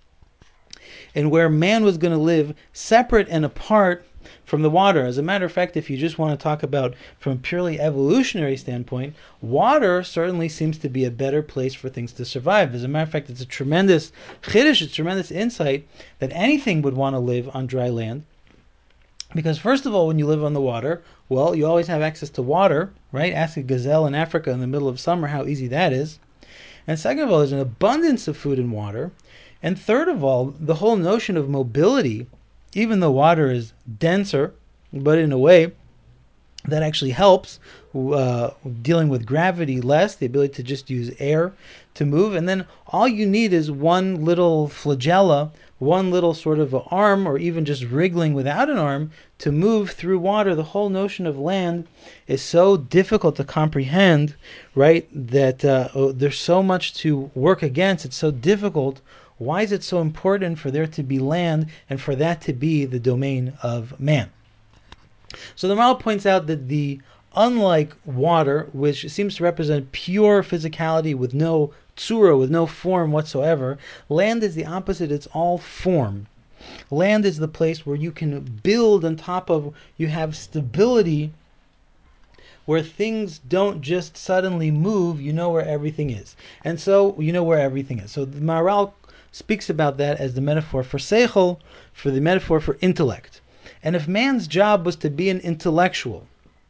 and where man was going to live separate and apart from the water? As a matter of fact, if you just want to talk about from a purely evolutionary standpoint, water certainly seems to be a better place for things to survive. As a matter of fact, it's a tremendous chiddush, it's a tremendous insight that anything would want to live on dry land. Because first of all, when you live on the water, well, you always have access to water, right? Ask a gazelle in Africa in the middle of summer how easy that is. And second of all, there's an abundance of food and water. And third of all, the whole notion of mobility, even though water is denser, but in a way that actually helps uh, dealing with gravity less, the ability to just use air to move. And then all you need is one little flagella, one little sort of arm, or even just wriggling without an arm to move through water. The whole notion of land is so difficult to comprehend, right, that uh, oh, there's so much to work against. It's so difficult. Why is it so important for there to be land and for that to be the domain of man? So the Maharal points out that the unlike water, which seems to represent pure physicality with no tsura, with no form whatsoever, land is the opposite. It's all form. Land is the place where you can build on top of, you have stability, where things don't just suddenly move, you know where everything is. And so you know where everything is. So the Maharal speaks about that as the metaphor for seichel, for the metaphor for intellect. And if man's job was to be an intellectual,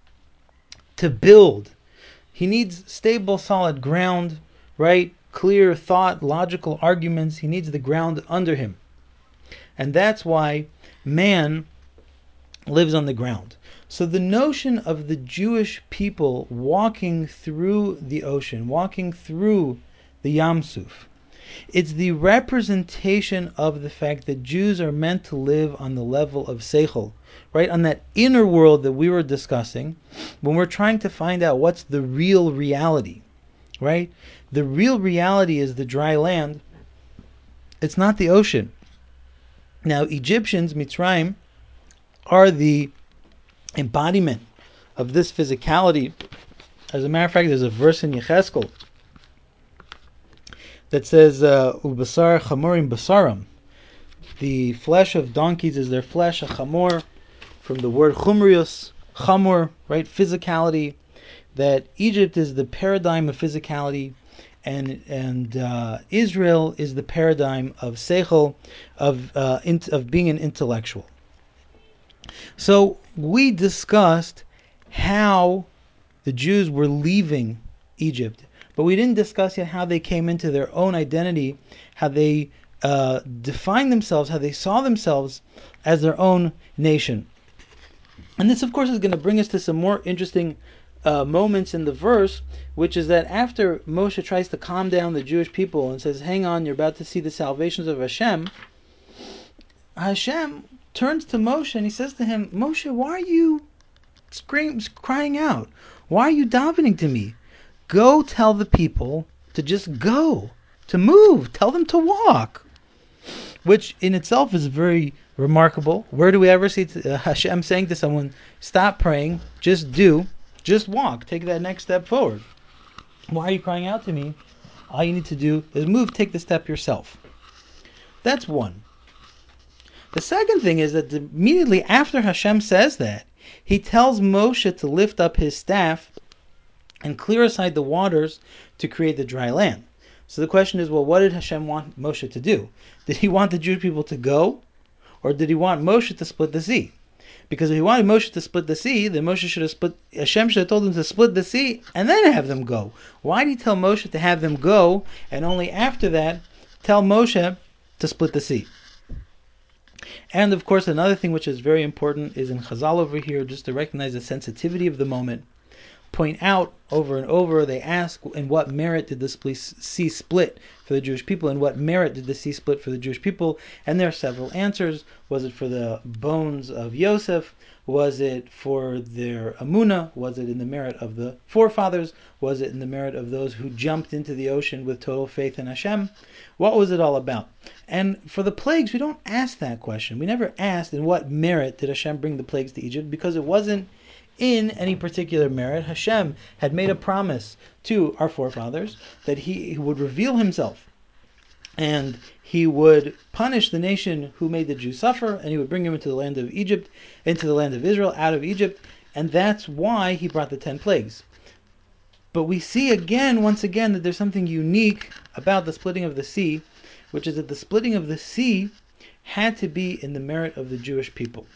to build, he needs stable, solid ground, right? Clear thought, logical arguments. He needs the ground under him. And that's why man lives on the ground. So the notion of the Jewish people walking through the ocean, walking through the Yam Suf, It's the representation of the fact that Jews are meant to live on the level of Seichel, right? On that inner world that we were discussing when we're trying to find out what's the real reality, right? The real reality is the dry land. It's not the ocean. Now, Egyptians, Mitzrayim, are the embodiment of this physicality. As a matter of fact, there's a verse in Yecheskel that says, "Ubasar chamorim basaram." The flesh of donkeys is their flesh, a chamor, from the word chumrius, chamor, right? Physicality. That Egypt is the paradigm of physicality, and and uh, Israel is the paradigm of seichel, of uh, int- of being an intellectual. So we discussed how the Jews were leaving Egypt, but we didn't discuss yet how they came into their own identity, how they uh, defined themselves, how they saw themselves as their own nation. And this, of course, is going to bring us to some more interesting uh, moments in the verse, which is that after Moshe tries to calm down the Jewish people and says, hang on, you're about to see the salvations of Hashem, Hashem turns to Moshe and he says to him, Moshe, why are you scream, crying out? Why are you davening to me? Go tell the people to just go, to move, tell them to walk. Which in itself is very remarkable. Where do we ever see uh, Hashem saying to someone, stop praying, just do, just walk, take that next step forward? Why are you crying out to me? All you need to do is move, take the step yourself. That's one. The second thing is that immediately after Hashem says that, he tells Moshe to lift up his staff and clear aside the waters to create the dry land. So the question is, well, what did Hashem want Moshe to do? Did he want the Jewish people to go? Or did he want Moshe to split the sea? Because if he wanted Moshe to split the sea, then Moshe should have split, Hashem should have told him to split the sea and then have them go. Why did he tell Moshe to have them go and only after that tell Moshe to split the sea? And of course, another thing which is very important is in Chazal over here, just to recognize the sensitivity of the moment. Point out over and over, they ask, in what merit did the sea split for the Jewish people? In what merit did the sea split for the Jewish people? And there are several answers. Was it for the bones of Yosef? Was it for their Amunah? Was it in the merit of the forefathers? Was it in the merit of those who jumped into the ocean with total faith in Hashem? What was it all about? And for the plagues, we don't ask that question. We never asked, in what merit did Hashem bring the plagues to Egypt? Because it wasn't in any particular merit. Hashem had made a promise to our forefathers that he would reveal himself and he would punish the nation who made the Jews suffer, and he would bring them into the land of Egypt, into the land of Israel, out of Egypt, and that's why he brought the ten plagues. But we see again, once again, that there's something unique about the splitting of the sea, which is that the splitting of the sea had to be in the merit of the Jewish people.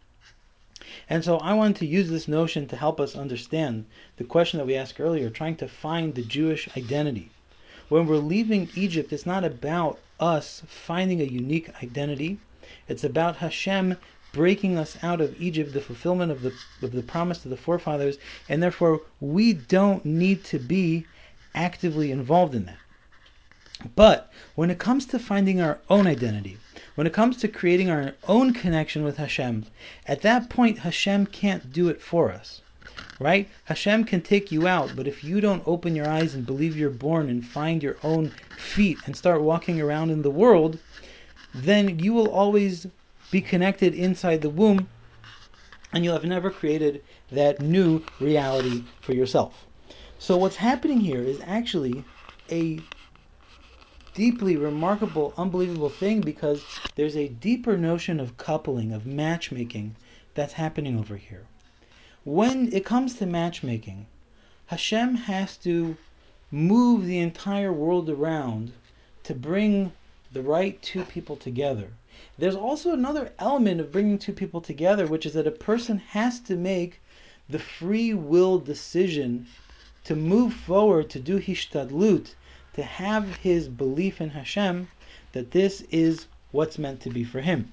And so I wanted to use this notion to help us understand the question that we asked earlier, trying to find the Jewish identity. When we're leaving Egypt, it's not about us finding a unique identity. It's about Hashem breaking us out of Egypt, the fulfillment of the of the promise to the forefathers, and therefore we don't need to be actively involved in that. But when it comes to finding our own identity, when it comes to creating our own connection with Hashem, at that point Hashem can't do it for us, right? Hashem can take you out, but if you don't open your eyes and believe you're born and find your own feet and start walking around in the world, then you will always be connected inside the womb and you'll have never created that new reality for yourself. So what's happening here is actually a deeply remarkable, unbelievable thing, because there's a deeper notion of coupling, of matchmaking that's happening over here. When it comes to matchmaking, Hashem has to move the entire world around to bring the right two people together. There's also another element of bringing two people together, which is that a person has to make the free will decision to move forward, to do hishtadlut, to have his belief in Hashem, that this is what's meant to be for him.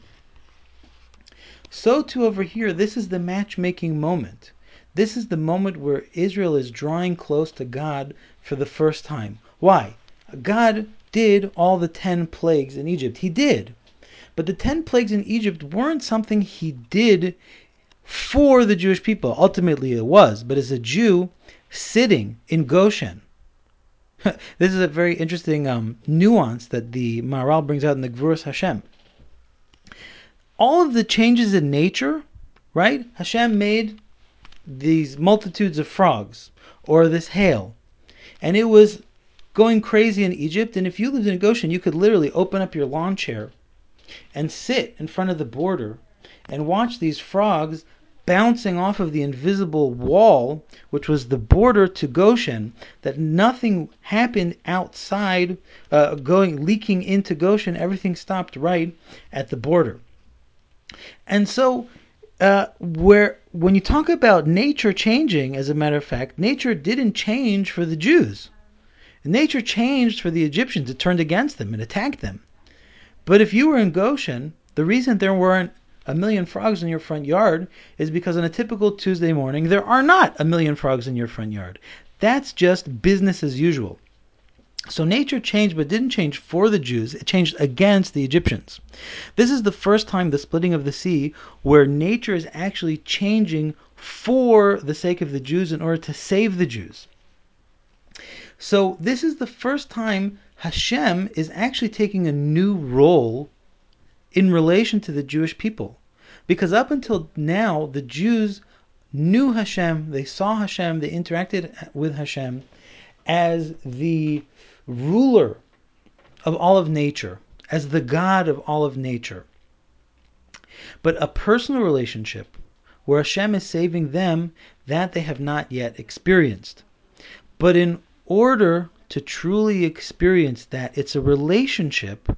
So too over here, this is the matchmaking moment. This is the moment where Israel is drawing close to God for the first time. Why? God did all the ten plagues in Egypt. He did. But the ten plagues in Egypt weren't something he did for the Jewish people. Ultimately it was. But as a Jew sitting in Goshen, this is a very interesting um, nuance that the Maharal brings out in the Gvuras Hashem. All of the changes in nature, right? Hashem made these multitudes of frogs or this hail, and it was going crazy in Egypt. And if you lived in Goshen, you could literally open up your lawn chair and sit in front of the border and watch these frogs bouncing off of the invisible wall, which was the border to Goshen, that nothing happened outside, uh, going leaking into Goshen. Everything stopped right at the border. And so uh, where when you talk about nature changing, as a matter of fact, nature didn't change for the Jews. Nature changed for the Egyptians. It turned against them and attacked them. But if you were in Goshen, the reason there weren't a million frogs in your front yard is because on a typical Tuesday morning, there are not a million frogs in your front yard. That's just business as usual. So nature changed, but didn't change for the Jews. It changed against the Egyptians. This is the first time, the splitting of the sea, where nature is actually changing for the sake of the Jews in order to save the Jews. So this is the first time Hashem is actually taking a new role in relation to the Jewish people. Because up until now, the Jews knew Hashem, they saw Hashem, they interacted with Hashem as the ruler of all of nature, as the God of all of nature. But a personal relationship where Hashem is saving them, that they have not yet experienced. But in order to truly experience that, it's a relationship,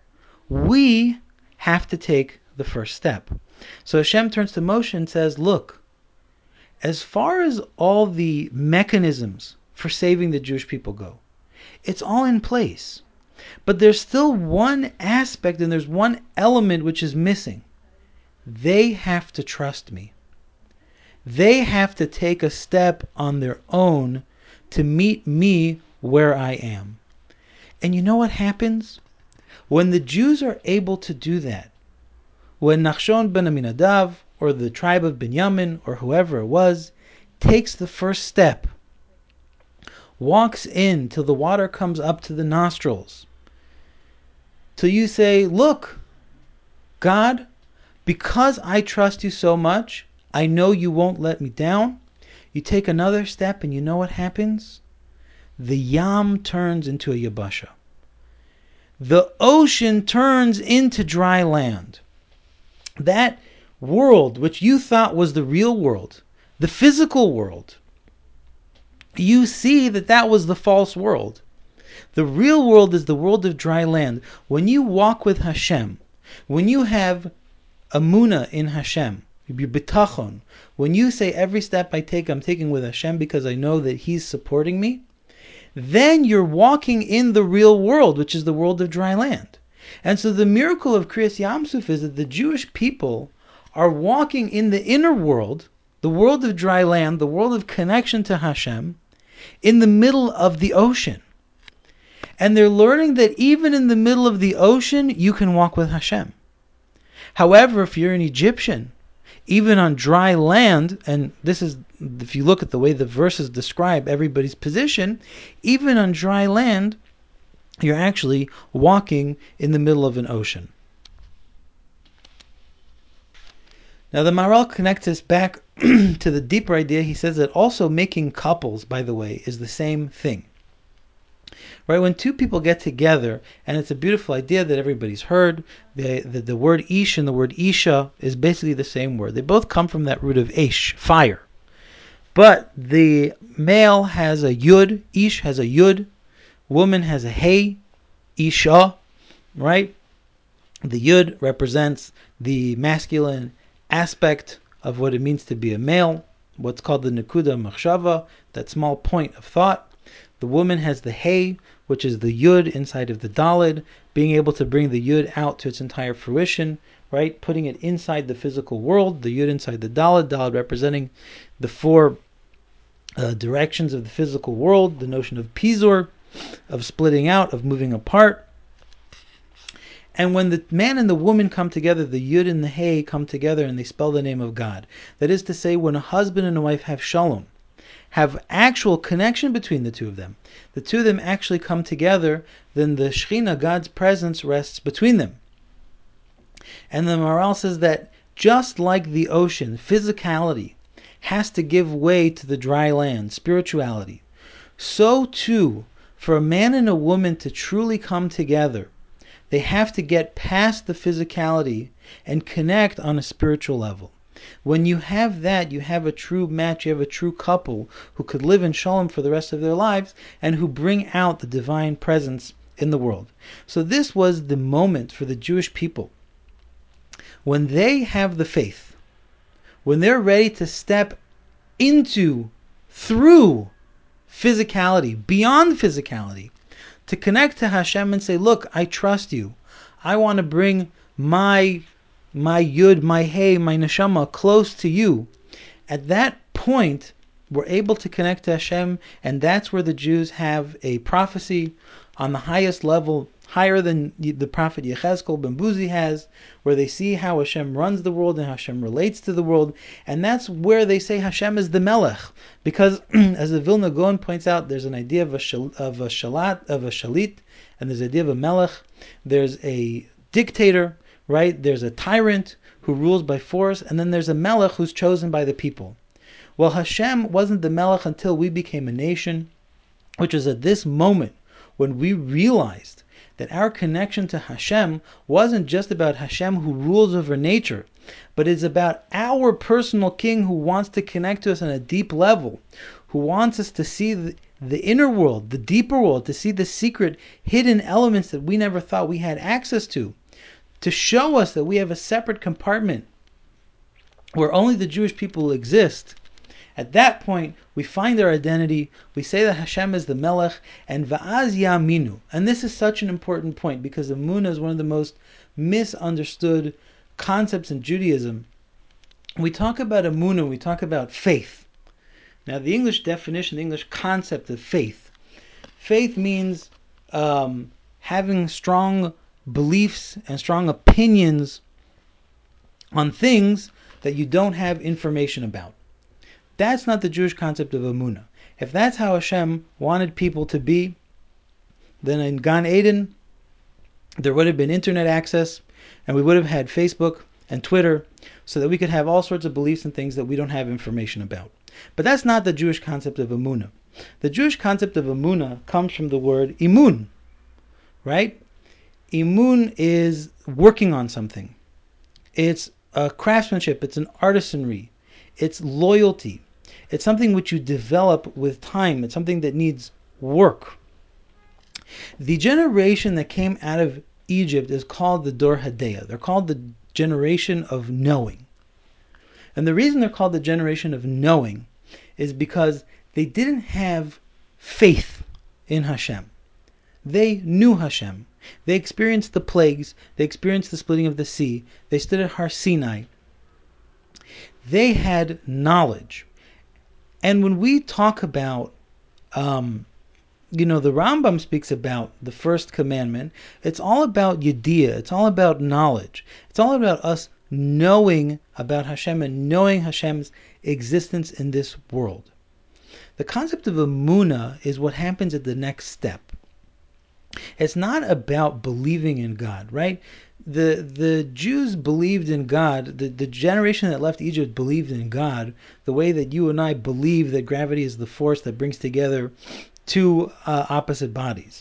we have to take the first step. So Hashem turns to Moshe and says, look, as far as all the mechanisms for saving the Jewish people go, it's all in place. But there's still one aspect and there's one element which is missing. They have to trust me. They have to take a step on their own to meet me where I am. And you know what happens? When the Jews are able to do that, when Nachshon ben Aminadav, or the tribe of Binyamin, or whoever it was, takes the first step, walks in till the water comes up to the nostrils, till you say, look, God, because I trust you so much, I know you won't let me down. You take another step and you know what happens? The Yam turns into a Yabasha. The ocean turns into dry land. That world which you thought was the real world, the physical world, you see that that was the false world. The real world is the world of dry land. When you walk with Hashem, when you have Amunah in Hashem, bitachon, when you say every step I take, I'm taking with Hashem because I know that He's supporting me, then you're walking in the real world, which is the world of dry land. And so the miracle of Kriyas Yamsuf is that the Jewish people are walking in the inner world, the world of dry land, the world of connection to Hashem, in the middle of the ocean. And they're learning that even in the middle of the ocean, you can walk with Hashem. However, if you're an Egyptian, even on dry land, and this is, if you look at the way the verses describe everybody's position, even on dry land, you're actually walking in the middle of an ocean. Now the Maharal connects this back to the deeper idea. He says that also making couples, by the way, is the same thing. Right? When two people get together, and it's a beautiful idea that everybody's heard, the, the, the word ish and the word isha is basically the same word. They both come from that root of ish, fire. But the male has a yud, ish has a yud, woman has a hey, isha, right? The yud represents the masculine aspect of what it means to be a male, what's called the nekuda machshava, that small point of thought. The woman has the hey, which is the yud inside of the dalid, being able to bring the yud out to its entire fruition, right? Putting it inside the physical world, the yud inside the dalid, dalid representing the four uh, directions of the physical world, the notion of pizur. of splitting out, of moving apart. And when the man and the woman come together, the Yud and the Hey come together and they spell the name of God. That is to say, when a husband and a wife have shalom, have actual connection between the two of them, the two of them actually come together, then the Shekhinah, God's presence, rests between them. And the Maharal says that just like the ocean, physicality has to give way to the dry land, spirituality, so too, for a man and a woman to truly come together, they have to get past the physicality and connect on a spiritual level. When you have that, you have a true match, you have a true couple who could live in shalom for the rest of their lives and who bring out the divine presence in the world. So this was the moment for the Jewish people. When they have the faith, when they're ready to step into, through physicality, beyond physicality, to connect to Hashem and say, look, I trust you. I want to bring my my Yud, my Hey, my Neshama close to you. At that point, we're able to connect to Hashem, and that's where the Jews have a prophecy on the highest level, higher than the prophet Yechezkel ben Buzi has, where they see how Hashem runs the world and how Hashem relates to the world, and that's where they say Hashem is the Melech, because as the Vilna Gaon points out, there's an idea of a shal, of a shalat, of a shalit, and there's an idea of a Melech. There's a dictator, right? There's a tyrant who rules by force, and then there's a Melech who's chosen by the people. Well, Hashem wasn't the Melech until we became a nation, which was at this moment when we realized that our connection to Hashem wasn't just about Hashem who rules over nature, but it's about our personal king who wants to connect to us on a deep level, who wants us to see the, the inner world, the deeper world, to see the secret hidden elements that we never thought we had access to, to show us that we have a separate compartment where only the Jewish people exist. At that point, we find our identity, we say that Hashem is the Melech, and Va'az Ya'aminu. And this is such an important point, because Emunah is one of the most misunderstood concepts in Judaism. We talk about Emunah, we talk about faith. Now, the English definition, the English concept of faith. Faith means um, having strong beliefs and strong opinions on things that you don't have information about. That's not the Jewish concept of Emunah. If that's how Hashem wanted people to be, then in Gan Eden, there would have been internet access, and we would have had Facebook and Twitter, so that we could have all sorts of beliefs and things that we don't have information about. But that's not the Jewish concept of Emunah. The Jewish concept of Emunah comes from the word imun, right? Imun is working on something. It's a craftsmanship, it's an artisanry, it's loyalty. It's something which you develop with time. It's something that needs work. The generation that came out of Egypt is called the Dor Hadeya. They're called the generation of knowing. And the reason they're called the generation of knowing is because they didn't have faith in Hashem. They knew Hashem. They experienced the plagues. They experienced the splitting of the sea. They stood at Har Sinai. They had knowledge. And when we talk about, um, you know, the Rambam speaks about the first commandment, it's all about Yediyah, it's all about knowledge. It's all about us knowing about Hashem and knowing Hashem's existence in this world. The concept of Emunah is what happens at the next step. It's not about believing in God, right? The the Jews believed in God. The, the generation that left Egypt believed in God the way that you and I believe that gravity is the force that brings together two uh, opposite bodies.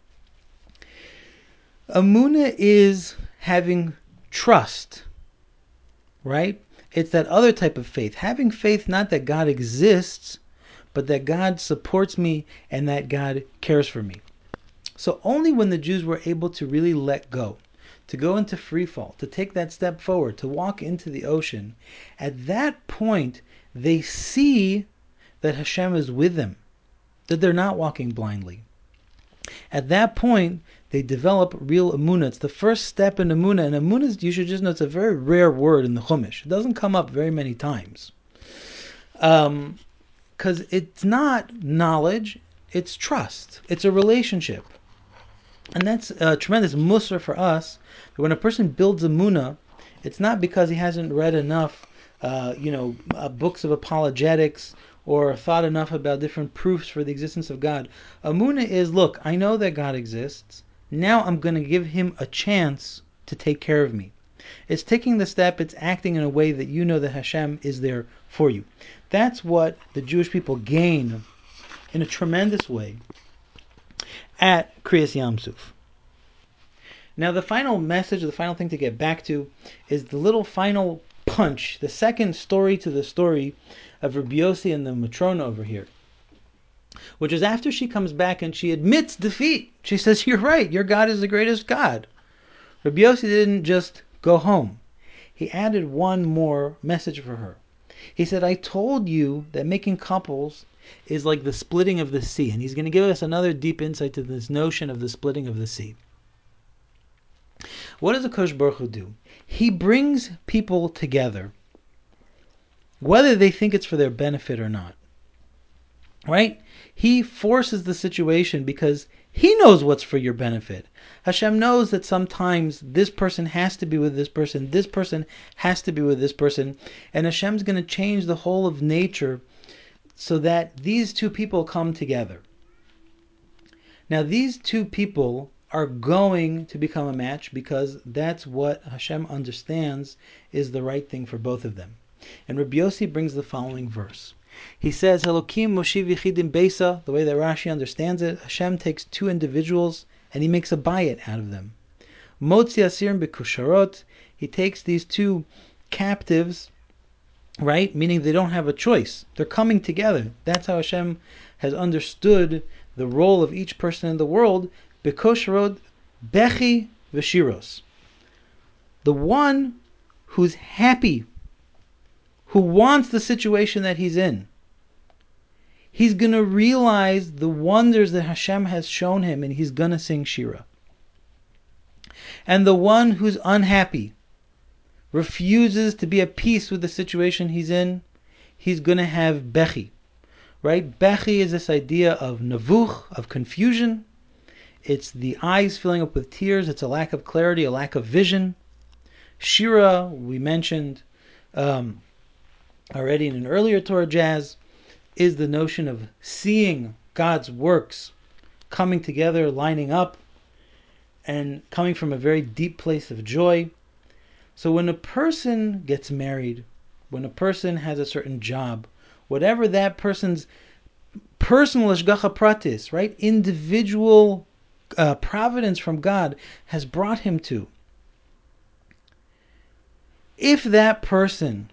Emunah is having trust, right? It's that other type of faith. Having faith not that God exists, but that God supports me and that God cares for me. So only when the Jews were able to really let go, to go into free fall, to take that step forward, to walk into the ocean, at that point they see that Hashem is with them, that they're not walking blindly. At that point, they develop real emunah. It's the first step in emunah, and emunah, you should just know, it's a very rare word in the Chumash. It doesn't come up very many times. Um, because it's not knowledge, It's trust. It's a relationship. And that's a tremendous musar for us. When a person builds a munah, it's not because he hasn't read enough, uh, you know, uh, books of apologetics or thought enough about different proofs for the existence of God. A munah is, look, I know that God exists. Now I'm going to give him a chance to take care of me. It's taking the step, it's acting in a way that you know that Hashem is there for you. That's what the Jewish people gain in a tremendous way at Kriyas Yamsuf. Now the final message, the final thing to get back to, is the little final punch, the second story to the story of Rabbi Yossi and the Matrona over here. Which is after she comes back and she admits defeat. She says, you're right, your God is the greatest God. Rabbi Yossi didn't just go home. He added one more message for her. He said, I told you that making couples is like the splitting of the sea. And he's going to give us another deep insight to this notion of the splitting of the sea. What does the Kosh Baruch Hu do? He brings people together, whether they think it's for their benefit or not. Right? He forces the situation because he knows what's for your benefit. Hashem knows that sometimes this person has to be with this person, this person has to be with this person, and Hashem's going to change the whole of nature so that these two people come together. Now, these two people are going to become a match because that's what Hashem understands is the right thing for both of them. And Rabbi Yossi brings the following verse. He says, Elokim Moshiv Yechidim Beisa, the way that Rashi understands it, Hashem takes two individuals and he makes a bayit out of them. Motzi Asirim Bekusharot, he takes these two captives, right? Meaning they don't have a choice. They're coming together. That's how Hashem has understood the role of each person in the world. Bekosharot Bechi Veshiros. The one who's happy, who wants the situation that he's in, he's going to realize the wonders that Hashem has shown him and he's going to sing Shira. And the one who's unhappy, refuses to be at peace with the situation he's in, he's going to have Bechi. Right? Bechi is this idea of navuch, of confusion. It's the eyes filling up with tears. It's a lack of clarity, a lack of vision. Shira, we mentioned um, already in an earlier Torah jazz, is the notion of seeing God's works coming together, lining up, and coming from a very deep place of joy. So when a person gets married, when a person has a certain job, whatever that person's personal hashgacha pratis, right, individual uh, providence from God has brought him to, if that person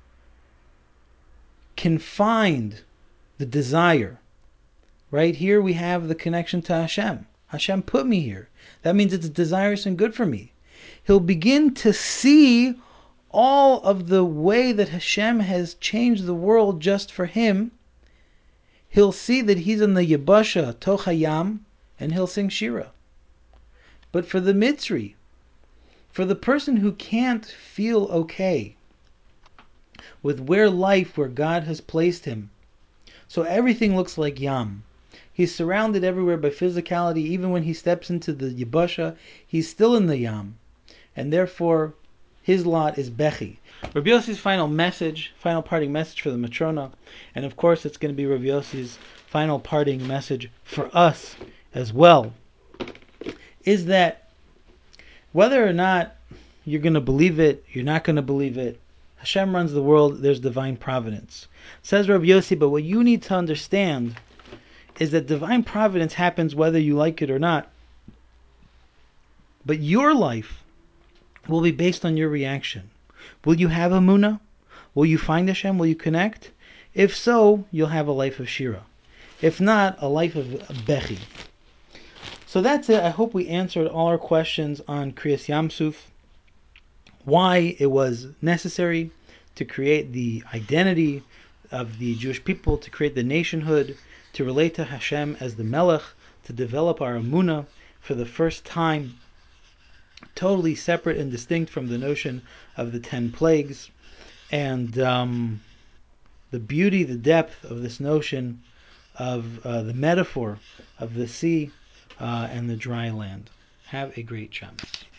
can find the desire, right, here we have the connection to Hashem. Hashem put me here. That means it's desirous and good for me. He'll begin to see all of the way that Hashem has changed the world just for him. He'll see that he's in the Yebasha Toch Hayam, and he'll sing Shira. But for the Mitzri, for the person who can't feel okay with where life, where God has placed him, so everything looks like Yam. He's surrounded everywhere by physicality. Even when he steps into the Yebasha, he's still in the Yam. And therefore, his lot is Bechi. Rabbi Yossi's final message, final parting message for the Matrona, and of course it's going to be Rabbi Yossi's final parting message for us as well, is that whether or not you're going to believe it, you're not going to believe it, Hashem runs the world, there's divine providence. Says Rabbi Yossi, but what you need to understand is that divine providence happens whether you like it or not. But your life will be based on your reaction. Will you have Emunah? Will you find Hashem? Will you connect? If so, you'll have a life of Shira. If not, a life of Bechi. So that's it. I hope we answered all our questions on Kriyas Yamsuf. Why it was necessary to create the identity of the Jewish people, to create the nationhood, to relate to Hashem as the Melech, to develop our Emunah for the first time, totally separate and distinct from the notion of the ten plagues. And um, the beauty, the depth of this notion of uh, the metaphor of the sea uh, and the dry land. Have a great Shabbos.